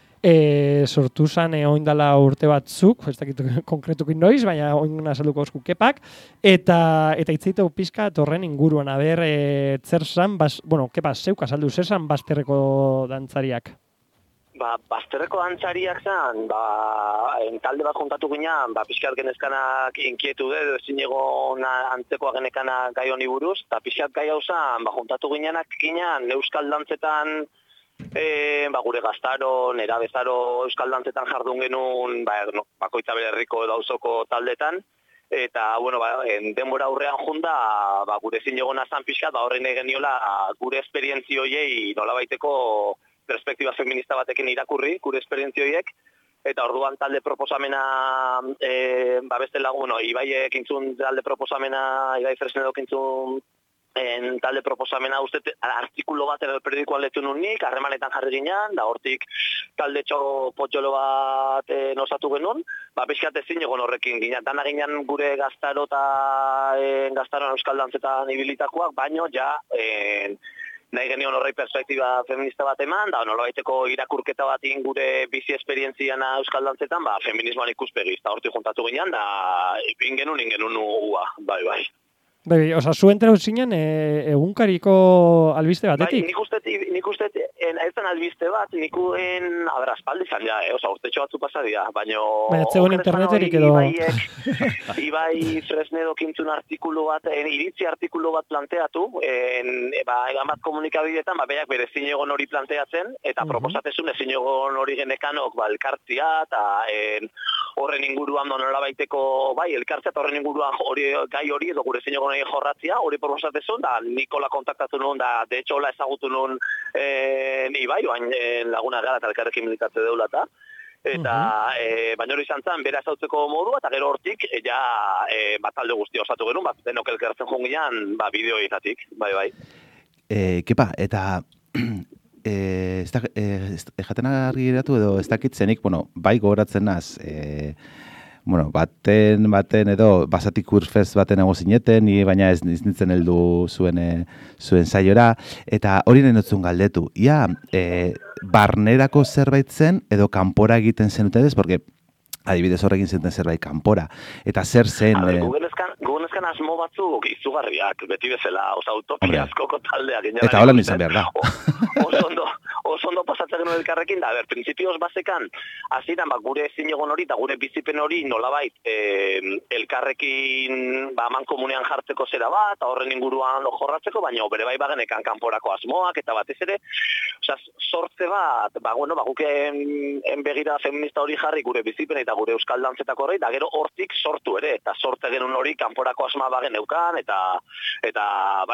Sortu zan oindala urte batzuk, ez dakit konkretukin noiz, baina oinduna salduko osku Kepak, eta hitz egiteko pizka horren inguruan, zer zan, Kepa, zeuk azaldu, zer zan bazterreko dantzariak? Bazterreko dantzariak zen, talde bat juntatu ginean, pixkat genezkanak inkietu edo ezin egon antzekoa genekana gai honi buruz, eta pixkat gai hau zen, juntatu ginean euskal dantzetan, gure gaztaro, nera bezaro euskal dantzetan jardun genuen, bakoitza bere herriko edo auzoko taldetan, eta, denbora aurrean junda, gure ezin egona zen pixkat, horrein egin geniola gure esperientzioiei nolabaiteko perspektiba feminista batekin irakurri, gure esperientzioiek, eta orduan talde proposamena, beste lagun, Ibaiek intzun talde proposamena, Ibai Fresnedok intzun talde proposamena uste artikulo bat edo periodikoan letu nik, harremanetan jarri ginean, da hortik talde potxolo bat nosatu genuen, pixkat ezin egon horrekin ginean, dana ginean gure gaztaroan euskal dantzetan ibilitakoak, baino ja nahi genion horrei perspektiba feminista bat eman, da nolabaiteko irakurketa batin gure bizi esperientziana euskal dantzetan, feminismoan ikuspegiz, da hortik juntatu ginean, da ingenun bai. Osa, zu entrau zinen egunkariko albiste batetik? Nik uste, ez zen albiste bat, nikuen aspaldi zan ja, osa, urtetxo batzu pasadia, baina etzegoen interneterik edo... Ibai Fresnedok intzun artikulu bat, iritzi artikulu bat planteatu, egan bat komunikabideetan, beak bere zinegon hori planteatzen, eta proposatezun zinegon hori genekanok, elkartzia, eta horren inguruan nolabaiteko, elkartzea eta horren inguruan gai hori, edo gure zinegon jorratzia, hori proposatezun, da Nikola kontaktatu nuen, da de hecho hola ezagutu nuen Ibai, oain laguna gara eta elkarrekin militatze deula eta baina hori izan zen, bera ezautzeko modua, eta gero hortik, talde guztia osatu genuen, denok elkartzen jongian, bideo izatik, bai. Kepa, eta jaten argi geratu edo ez dakit zenik, bai gogoratzen naz, baten edo basatik urfest baten ego zineten, baina ez nintzen heldu zuen saiora, eta hori nenotzun galdetu. Ia, barnerako zerbait zen edo kanpora egiten zenutedez, porque adibidez horrekin zenten zerbait kanpora. Eta zer zen... Gugunezkan asmo batzuk izugarriak, beti bezala, utopia askoko taldeak. Eta hola nizan behar da. Oso ondo pasatzen genuen elkarrekin, da, prinsipioz bazekan, aziran, gure zinegon hori, eta gure bizipen hori nolabait elkarrekin aman komunean jartzeko zera bat, horren inguruan jorratzeko, baina bere bai bagenekan kanporako asmoak, eta batez ere, sortze bat, guk begira feminista hori jarri gure bizipen eta gure euskal dantzetako hori, da gero hortik sortu ere, eta sortze genuen hori kanporako asma bageneukan, eta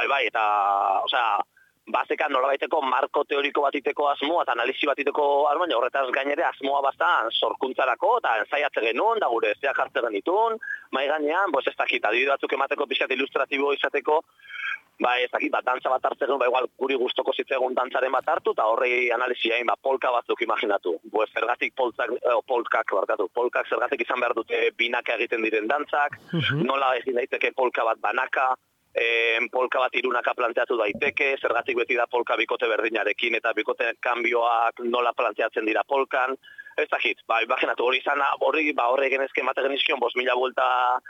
bazekan nolabaiteko marko teoriko batiteko asmoa eta analisi batiteko asmoa, horretaz gainere asmoa bazan sorkuntzarako eta ensaiatze genuen, da gure zeak hartze genitun, mai gainean, ez dakit, adibide batzuk emateko pixkat ilustratibo izateko, ez dakit, dantza bat hartze genuen, igual guri gustoko zitzegun dantzaren bat hartu, eta horrei analiziain, polka batzuk imaginatu. Zergatik polkak zergatik izan behar dute binaka egiten diren dantzak, nola egin daiteke polka bat banaka, polka bat irunaka planteatu daiteke, zergatik beti da polka bikote berdinarekin eta bikote kanbioak nola planteatzen dira polkan, ez dakit, imaginatu hori izan, horri genezke emate genizkion 5.000 buelta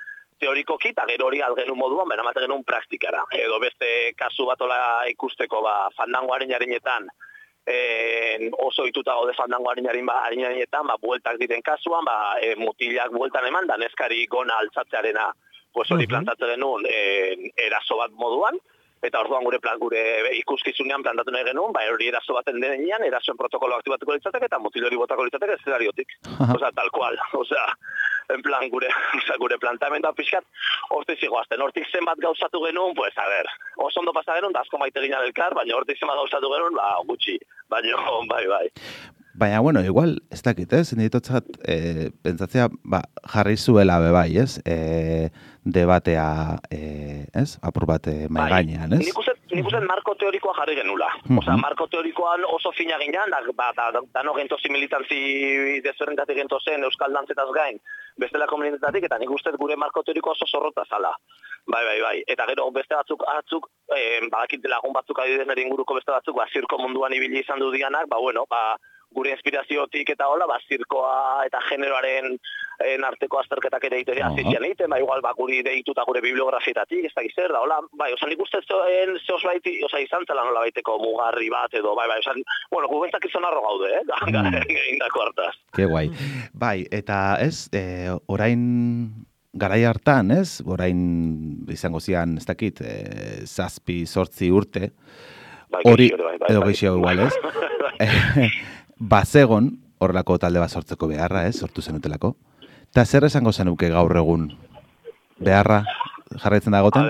teorikoki, eta gero hori algenun moduan, baina mate genuen praktikara. Edo beste kasu batola ikusteko, fandango harinetan, oso ituta gaude fandango harinetan, bueltak diren kasuan, mutilak bueltan eman, da neskari gona altzatzearena, pues hori plantatzen genuen eraso bat moduan, eta orduan gure ikuskizunean plantatu nahi genuen, hori eraso baten denean, erasoen protokolo aktibatuko litzateke, eta mutil hori botako litzateke eszenariotik. Tal cual. En plan, gure planteamendua pixkat, hortik zigoazten. Hortik zenbat gauzatu genuen, pues, oso ondo pasa genuen, da asko maite ginen elkar, baina hortik zenbat gauzatu genuen, gutxi. Baina, bai. Baina, bueno, igual, ez dakit, niritotzat, pentsatzea, jarri zuela bebai, debatea, apur bat mai gainean, Nik uste marko teorikoa jarri genula. Marko teorikoan oso fina ginean, dano gentozi militantzi desberdintatik gentozen Euskal Dantzetaz gain, bestela komunitatik, eta nik uste gure marko teorikoa oso zorrota zala. Bai. Eta gero beste batzuk, badakit lagun batzuk adidez nire inguruko beste batzuk, zirko munduan ibili izan du dianak, gure inspiraziotik eta hola, zirkoa eta generoaren arteko azterketak ere azitzean egiten, igual guri deituta gure bibliografietatik, ez da gizzer, da hola, nik uste zehoz baiti, izan zela nola baiteko mugarri bat edo, gu bentzak izan arro gaude, indako hartaz. Ke guai. Bai, eta orain garai hartan, orain izango zian, ez dakit, 7-8 urte, hori, edo gehiago igual, bazegon horrelako talde bat sortzeko beharra, sortu zenutelako. Eta zer esango zenuke gaur egun beharra jarraitzen dagoten?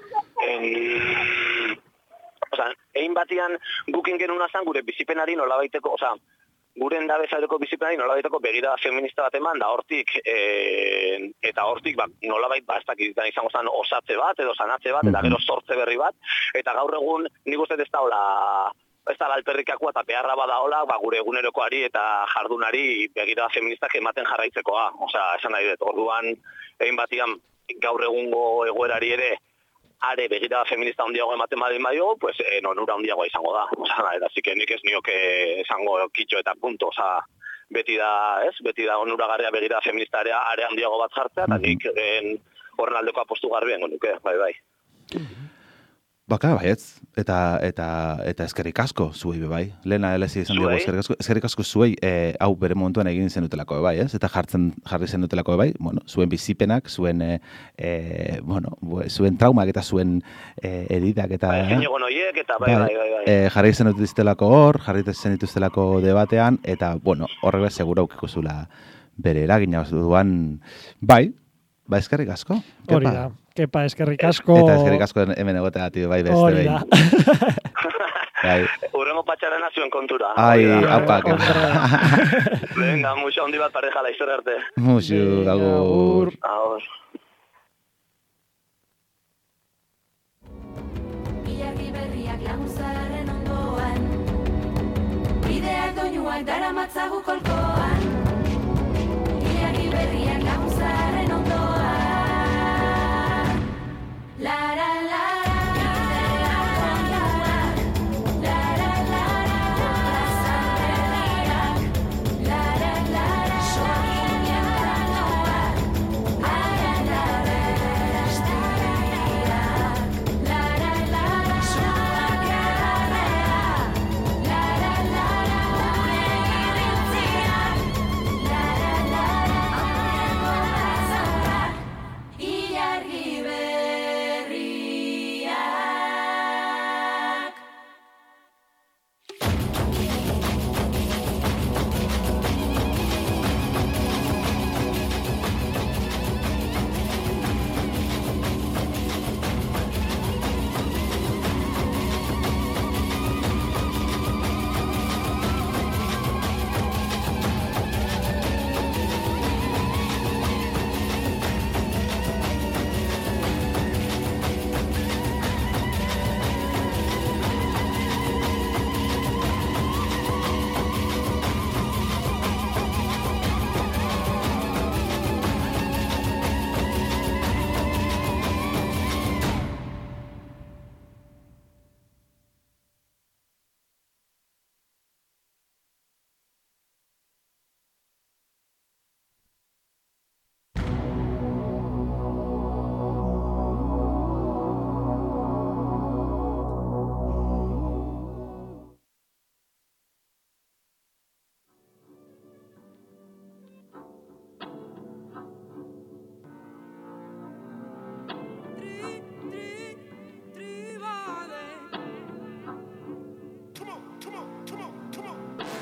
Egin batian gukin genuna zan gure bizipenari nolabaiteko, gure endabezareko bizipenari nolabaiteko begirada feminista bat eman, da hortik, eta hortik nolabait, ez dakitan izango zan osatze bat, edo sanatze bat, eta gero sortze berri bat, eta gaur egun nik uste ez da alperrikakua eta beharra bada hola, gure egunerokoari eta jardunari begirada feministak ematen jarraitzekoa. Esan nahi dut, orduan, egin batian gaur egungo egoerari ere, are begirada feminista handiago ematen badin badio, pues onura handiagoa izango da. Eta zike nik ez nioke esango kitxo eta punto, beti da onuragarria begirada feminista are handiago bat jartzea, eta nik horren aldeko apostu garbien nuke, bai. Baka, baietz, eta eskerrik asko zuei bebai. Lehena elezi izan dugu eskerrik asko zuei hau bere momentuan egin zenutelako bebai, eta jarri zenutelako bebai, zuen bizipenak, zuen traumak eta zuen heridak eta... Jarri zenutuztelako hor, jarri zenutuztelako debatean, eta, horrela segura aukiko zula bere eragina duan, bai, eskerrik asko. Hori da. Kepa, eskerrik asko. Eta eskerrik asko hemen egoteagatik, bai, beste behin. Urrengo patxarena zuen kontura. Aupa, kepa. Venga, muxo handi bat parejala, izor arte. Muxo, agur. Ilargi berriak lagunzaren ondoan, bideak doinuak dara matzagu kolkoan. Ilargi berriak lagunzaren ondoan, la la la.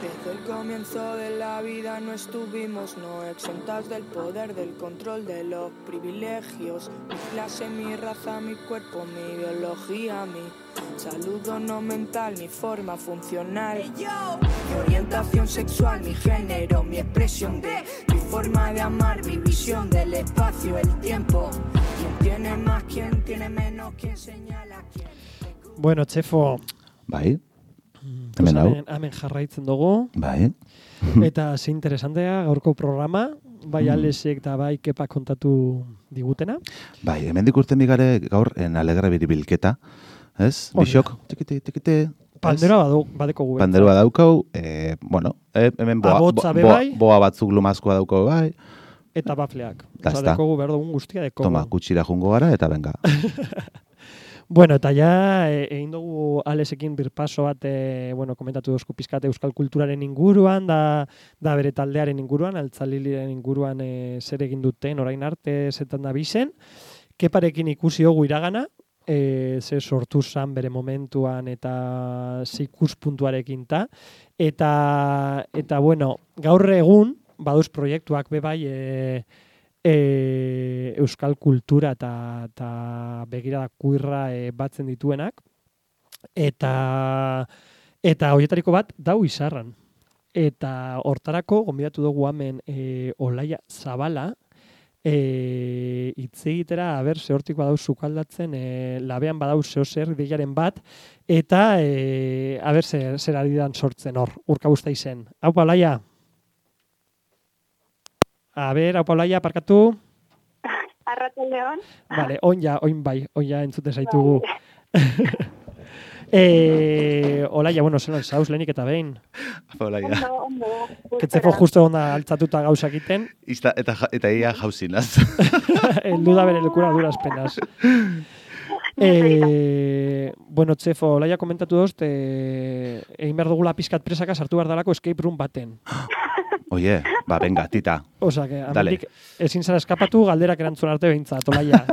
Desde el comienzo de la vida no estuvimos no exentas del poder, del control de los privilegios. Mi clase, mi raza, mi cuerpo, mi biología, mi salud no mental, mi forma funcional, mi orientación sexual, mi género, mi expresión de mi forma de amar, mi visión del espacio, el tiempo. Quién tiene más, quién tiene menos, quién señala a quién. Bueno, Txefo. Bai. Hemen hau. Hemen jarraitzen dugu. Bai. Eta ze interesantea gaurko programa, bai Alesek eta bai Kepa kontatu digutena. Bai, hemendik urten bigare gaur Alegre biribilketa, ez? Bixok, tikite. Panderoa badeko gu. Panderoa daukau, bueno, hemen boa batzuk lumazkoa daukau bai. Eta bafleak. Osa, dekogu behar dugun guztia dekogu. Toma, kutsira jungo gara eta benga. Bueno, eta ja, egin dugu Alesekin birpaso bat, bueno, komentatu dozku pizkat euskal kulturaren inguruan, da bere taldearen inguruan, Altzaliliren inguruan zer egin duten, orain arte zetan da bizen. Keparekin ikusi dugu iragana, ze sortu zan bere momentuan eta ze ikuspuntuarekin ta. Eta bueno, gaur egun, baduz proiektuak bebai, euskal kultura eta begirada kuirra batzen dituenak. Eta horietariko bat dau Izarran. Eta hortarako, gonbidatu dugu hemen Olaia Zabala, hitz egitera, ze hortik badau sukaldatzen, labean badau zehozer ideiaren bat, eta zer ari dan sortzen hor, urkabusta izen. Hau, Olaia? Hau, Olaia, parkatu? Arratsaldeon. Vale, oin ja entzuten zaitugu. Olaia, bueno, zelan zauz, lehenik eta behin. Olaia. Ondo. Ketzefo justo onda altzatuta gauzak iten. Eta ia jauzinaz. Eldu da bere lekura durazpenaz. Bueno, Txefo, Olaia komentatu dozt, egin behar dugula pizkat presaka sartu behar dalako escape room baten. Oie, venga, tita. Osa, que amendik ezin zara eskapatu, galderak erantzun arte behintzat, Olaia.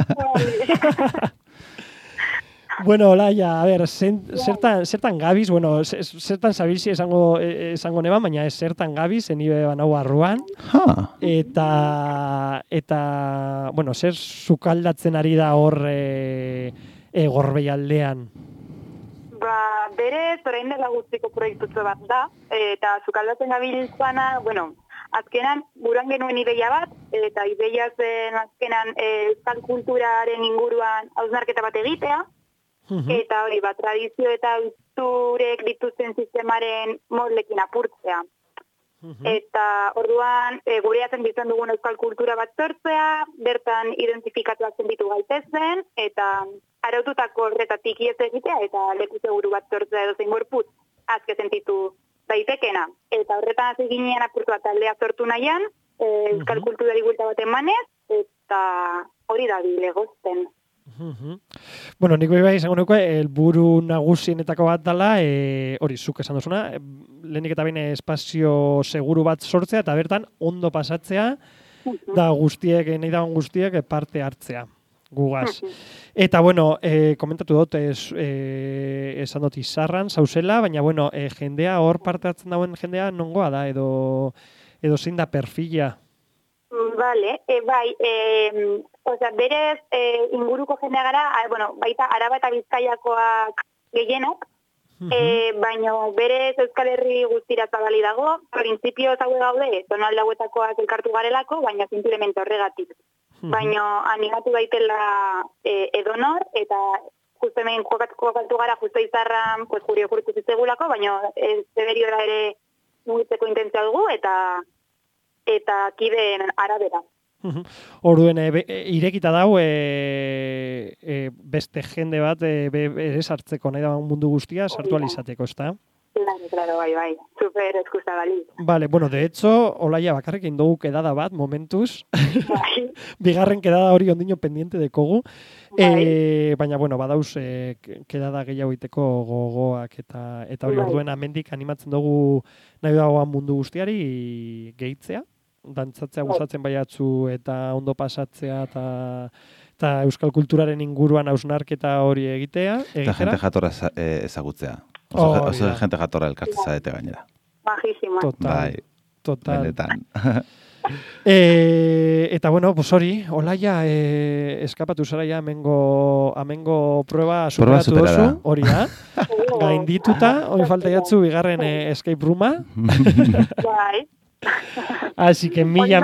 Bueno, Olaia, a ber, zertan gabiz, bueno, zertan zabilzi esango neba, baina ez zertan gabiz, enibe banau arruan. Eta, bueno, zer sukaldatzen ari da hor Gorbei aldean? Berez, orain dela guztiko proiektutze bat da, eta sukaldatzen gabiltzana, bueno, azkenan buruan genuen ideia bat, eta ideia zen azkenan euskal kulturaren inguruan hausnarketa bat egitea, eta hori, tradizio eta uzturek dituzten sistemaren moldekin apurtzea. Eta orduan, gureatzen ditzen dugun euskal kultura bat sortzea, bertan identifikatuak zenditu gaitezen, eta araututako horretatik iez egitea, eta leku seguru bat sortzea edo zein gorputz azke sentitu daitekena. Eta horretan hasi ginean apurtu bat taldea sortu nahian, euskal kulturari buelta bat emanez, eta hori da bilegozten. Bueno, nik bai izango nuke, helburu nagusienetako bat dela, hori, zuk esan duzuna, lehenik eta behin espazio seguru bat sortzea, eta bertan ondo pasatzea, da guztiek, nahi dagoen guztiek parte hartzea, gugaz. Eta, bueno, komentatu dut, esan dut Izarran, zauzela, baina, bueno, jendea, hor parte hartzen dagoen jendea, nongoa da, edo zein da perfila? Vale, bai, osea, berez inguruko jendea gara, bueno, baita Araba eta Bizkaiakoak gehienak, baina berez Euskal Herri guztira zabali dago, printzipio zaude gaude, zonalde hauetakoak elkartu garelako, baina simplemente horregatik. Baina animatu daitela edonor, eta justo hemen kokatu gara justo Izarran, pues guri okurtu zitzegulako, baina zeberiora ere mugitzeko intentzia dugu, eta kideen arabera. Orduen, irekita dau, beste jende bat ere sartzeko, nahi da mundu guztia, sartu alizateko, ezta? Claro, bai, super eskuzagali. Vale, bueno, de hecho, Olaia bakarrik indugu kedada bat, momentuz. Bigarren kedada hori ondino pendiente dekogu. Baina, bueno, badauz kedada gehiago iteko gogoak eta hori orduen amendik animatzen dugu nahi dagoan mundu guztiari gehitzea. Dantzatzea gustatzen baiatzu eta ondo pasatzea eta euskal kulturaren inguruan hausnarketa hori egitea. Eta jente jatorra ezagutzea. Oso jente jatorra elkartzen zarete gainera. Majísima. Total. Benetan. Eta bueno, pues hori, Olaia, eskapatu zara ja amengo prueba superatu dozu, hori da. Gaindituta, hori falta jatzu bigarren escape rooma. Bai. Así que mila.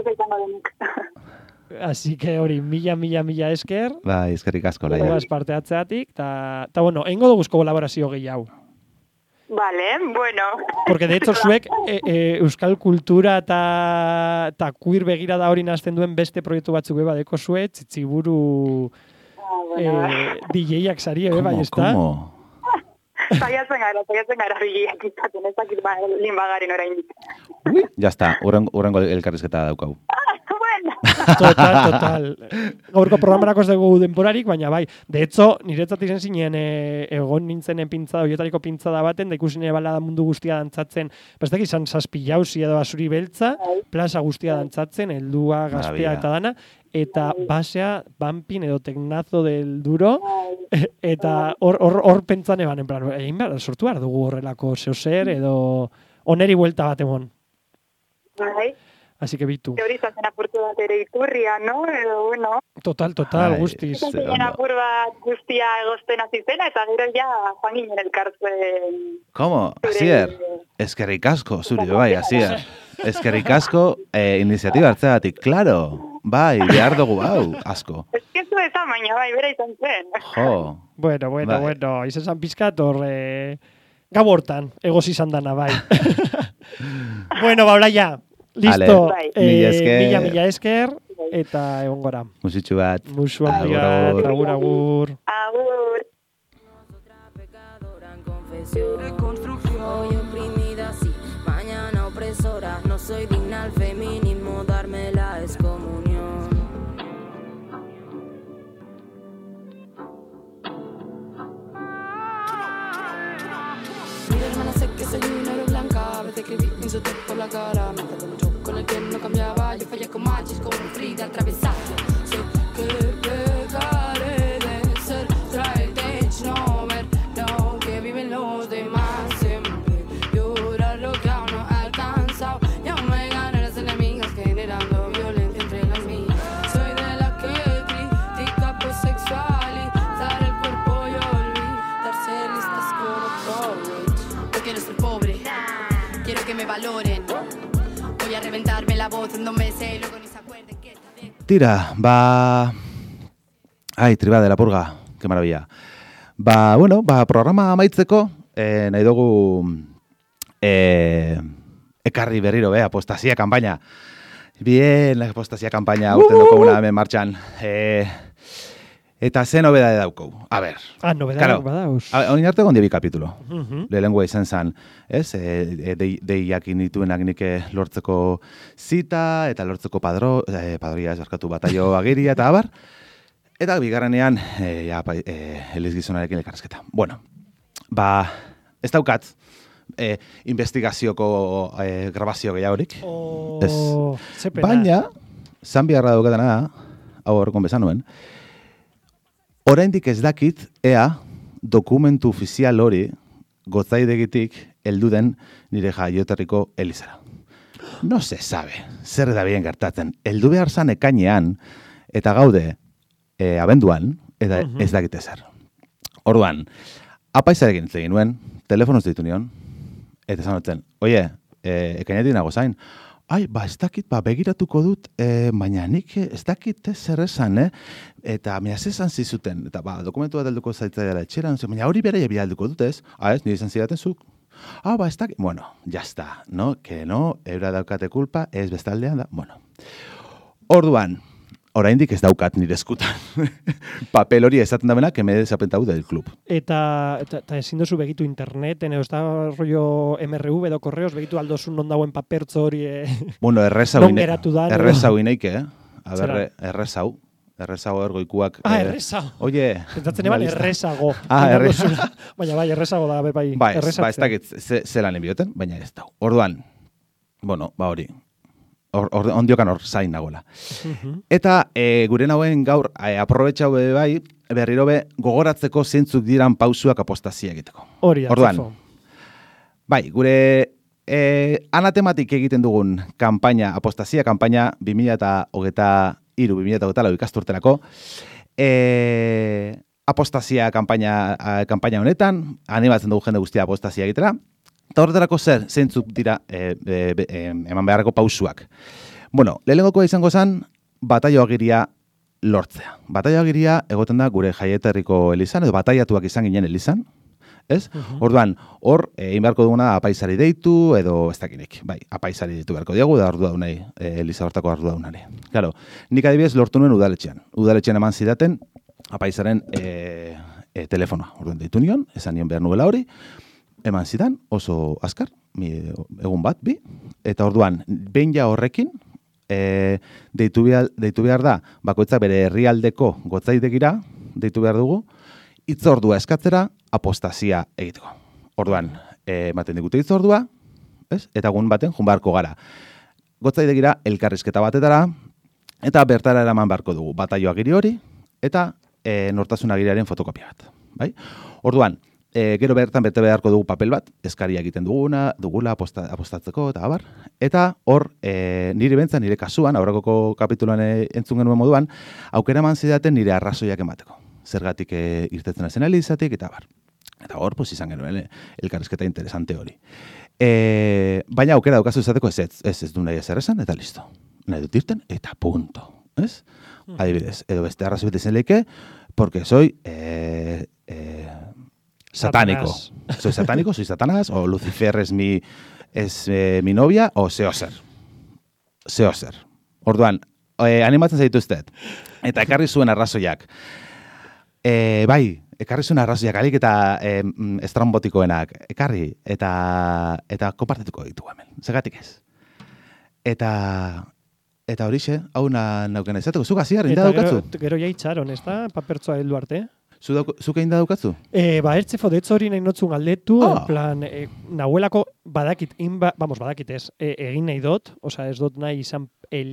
Así que hori, mila esker. Bai, eskerrik asko, Olaia. Horregaz parte atzeatik, eta bueno, eingo duguzko kolaborazio gehiago. Vale, bueno. Porque de hecho zuek euskal kultura eta queer begirada hori nazten duen beste proiektu batzuk beba deko zuet, txitziburu DJ-ak zari, bai, ez da? ¿Cómo? Saiatzen gara DJ-ak izaten, ezakit linbagarin orain. Ui, ya está, urrengo elkarrizketa daukau. Total. Gaurko programarako ez dugu denporarik, baina bai. De hecho, niretzat izen zinen egon nintzenen pintzada, horietariko pintzada baten, da ikusi nire balada mundu guztia dantzatzen, bastak izan zazpi jauzi edo basuri beltza, plaza guztia dantzatzen, heldua, gaztea eta dana, eta basea, bumpin edo teknazo del duro, eta hor pentzan eban, en plan, egin behar, sortu behar dugu horrelako zeuser, edo oneri buelta bat emon. Bai. Así que bitu. Hori zazen apurtu bat ere iturria, no? Edo, bueno. Total, guztiz. Zazen apur bat guztia egozten azizena, eta gero ja joan ginen elkartzen. Como? Asier, eskerrik asko, zuri, bai, Asier. Eskerrik asko, iniziatiba hartzeatik, claro. Bai, behar dugu, hau, asko. Ez que zu ezan, baina bai, bera izan zen. Jo. Bueno, izan pizkat hor, gau hortan, egoz izan dana, bai. Bueno, Olaia. Listo, mila esker, eta egon gora. Musitxu bat. Musu handia, agur. Agur. Hoy oprimida, sí, mañana opresora. No soy digna al feminismo, darme la excomunión. Mi hermana sé que soy una oro blanca, a veces escribí mi sote por la cara. Me tardé mucho con el que no cambiaba, yo fallé con machis, como Frida atravesada. Sé que pecaré de ser straight no ver lo que viven los demás. Siempre llorar lo que aún no he alcanzado. Yo me gané las enemigas generando violencia entre las mías. Soy de la que critica por sexualizar el cuerpo y olvidarse listas como courage. No quiero ser pobre, quiero que me valoren. Voy a reventarme la voz en 2 meses y luego ni se acuerden que está bien. Tira, Ai, triba de la purga, qué maravilla. Bueno, programa amaitzeko, nahi dugu ekarri berriro, apostasia kanpaina. Bien, apostasia kanpaina, urten dukoguna hemen martxan. Eta ze nobedade daukau. A ver. Nobedade badauz. Oin arte gondi bi kapitulo. Lehenengoa izan zen, ez? Deiak inituenak nik lortzeko zita, eta lortzeko padroia esbarkatu bataio agiria, eta abar. Eta bigarrenean, Eliz Gizonarekin elkarrezketa. Bueno, ez daukat investigazioko grabazio gehiagorik. Baina, zan biharra daukatana da, hau horrekon bezan nuen, oraindik ez dakit, ea, dokumentu ofizial hori gotzaidegitik heldu den nire jaioterriko Elizara. No se sabe, zer da bien gertatzen. Heldu behar zan ekainean, eta gaude, abenduan, eta ez dakite zer. Orduan, apaizarekin egin nuen, telefonoz ditu nion, eta zanotzen, oie, ekainetik nago zain, ai, ez dakit, begiratuko dut, baina nik ez dakit zer esan, eta mea zezan zizuten, eta dokumentu bat helduko zaitzaidara etxeran, baina hori bere jabia helduko dut ez, nire izan zidaten zuk, ez dakit, bueno, jazta, no, que no, eura daukate kulpa, ez bestaldean da, bueno. Orduan, oraindik ez daukat nire eskutan. Papel hori esaten da benak, eme desapentau del club. Eta ezin dozu begitu interneten, edo ez da rollo MRV edo korreos, begitu aldozun non dauen papertzo hori bueno, errezau ineike, A ber, errezau ergoikuak. Errezau. Oie. Zentatzen eban errezago. Baina bai, errezago da, bai. Bai, ez dakit zelan enbioten, baina ez dau. Orduan, bueno, hori. Ondiokan hor zain nagoela. Eta gure nagoen gaur aprobetxau bai, berriro be gogoratzeko zeintzuk diran pausuak apostazia egiteko. Hori da, orduan, bai, gure Anatematik egiten dugun kampaina, apostazia kampaina 2023-2024 ikasturterako. Apostazia kampaina honetan, animatzen dugu jende guztia apostazia egitera. Eta horretarako zeintzuk dira eman beharreko pausuak. Bueno, lehenengokoa izango zen, bataioagiria lortzea. Bataioagiria egoten da gure jaieterriko elizan, edo bataiatuak izan ginen elizan, ez? Orduan, hor, egin beharko duguna da apaizari deitu, edo ez dakinik. Bai, apaizari deitu beharko diagu, da arduradunei, eliza hortako arduradunari. Claro, nik adibidez lortu nuen udaletxean. Udaletxean eman zidaten, apaizaren telefonoa. Orduan deitu nion, esan nion behar nuela hori, eman zidan, oso azkar, egun bat, bi, eta orduan, behin ja horrekin, deitu behar da, bakoitzak bere herrialdeko gotzaidegira, deitu behar dugu, hitzordua eskatzera, apostazia egiteko. Orduan, ematen digute hitzordua, eta egun baten jun beharko gara. Gotzaidegira elkarrizketa batetara, eta bertara eraman beharko dugu, bataioagiri hori, eta nortasunagiriaren fotokopia bat. Bai? Orduan, gero bertan bete beharko dugu papel bat, eskaria egiten dugula apostatzeko, eta abar. Eta hor, nire bentzan, nire kasuan, aurrekoko kapituloan entzun genuen moduan, aukera eman zidaten nire arrazoiak emateko. Zergatik irtetzen zen elizatik, eta abar. Eta hor, pues, izan genuen, elkarrizketa interesante hori. Baina aukera daukazu izateko ez du nahi ezer esan, eta listo. Nahi dut irten, eta punto. Ez? Adibidez, edo beste arrazoi bat izan leike, porque soy satánico. Soy satánico, soy Satanás, o Lucifer es mi novia, o zeozer. Orduan, animatzen zaituztet. Eta ekarri zuen arrazoiak. Bai, ekarri zuen arrazoiak, alik eta estrambotikoenak. Ekarri, eta konpartituko ditu hemen. Zergatik ez. Eta horixe, hau nauken ezateko. Zuk hasiar, inda daukatzu? Gero ja itxaron, ez da? Papertzoa heldu arte. Zuk egin da daukatzu? Ertzefo, detz hori nahi notzun galdetu, en plan, nahuelako badakit, badakit ez, egin nahi dot, oza, ez dot nahi izan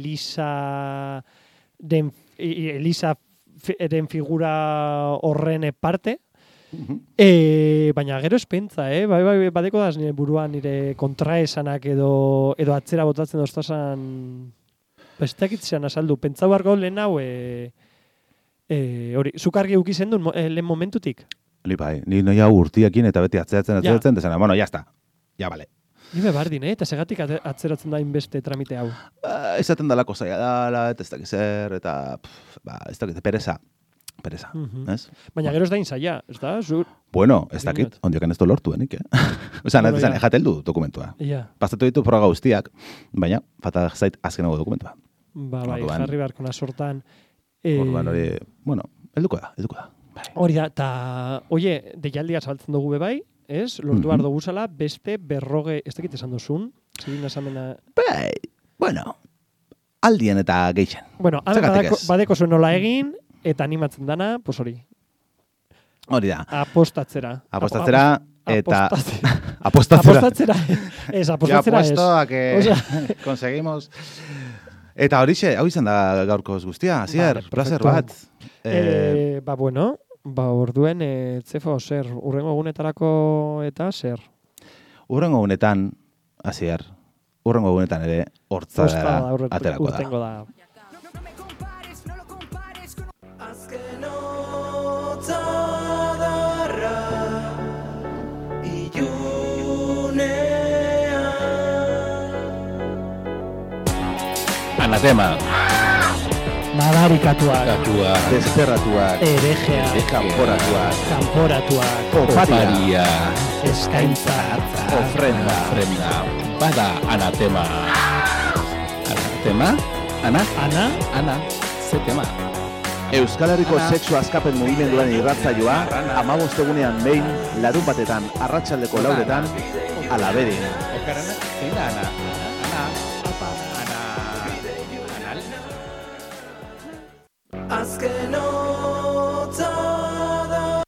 Elisa den figura horren parte, baina gero espentza, bai, badeko daz nire buruan nire kontraesanak edo atzera botatzen doztazan, bestakitzean azaldu, pentsa barko lehen hau, hori, zukargi eukizen duen lehen momentutik? Bai, ni noia urtiakin eta beti atzeratzen, desena, bueno, jazta, ja, bale. Nime bardin, eta segatik atzeratzen da inbeste tramite hau? Ezaten dalako zaila dala, eta ez dakit zer, eta ez dakit, pereza, ez? Baina gero ez da inzaila, ez da? Bueno, ez dakit, ondiokan ez du lortu, enik, Osa, nahi jatel du dokumentua. Pastatu ditu proga guztiak, baina, fata zait azkenago dokumentua. Bai, jarri beharkona sortan. Orduan hori, bueno, helduko da. Hori da, eta, oie, deialdia zabaltzen dugu bebai, ez? Lortu behar dugu zala, beste berroge, ez dakit esan duzun? Zidin esamena... Bai, bueno, aldien eta geixen. Bueno, badeko zuen nola egin, eta animatzen dana, pues hori. Hori da. Apostatzera, eta... Apostatzera. Ez, apostatzera ez. Yo apuesto a que conseguimos... Eta horixe, hau izan da gaurkoz guztia, Asier, placer bat. Bueno, orduen, Zefo, zer, urrengo egunetarako eta zer? Urrengo egunetan, Asier, urrengo egunetan ere, hortzara aterako da. Urtengo da. Anatema. Madarikatuak. Desterratuak. Erejeak. Kanporatuak. Oparia. Eskaintza. Ofrenda. Bada anatema. Anatema? Ana? Zetema. Euskal Herriko sexu askapen mugimenduaren irratzaioa, 15 egunean behin, larun batetan, arratsaldeko 4:00, Alabedin. Okarana, zein da Ana? Azken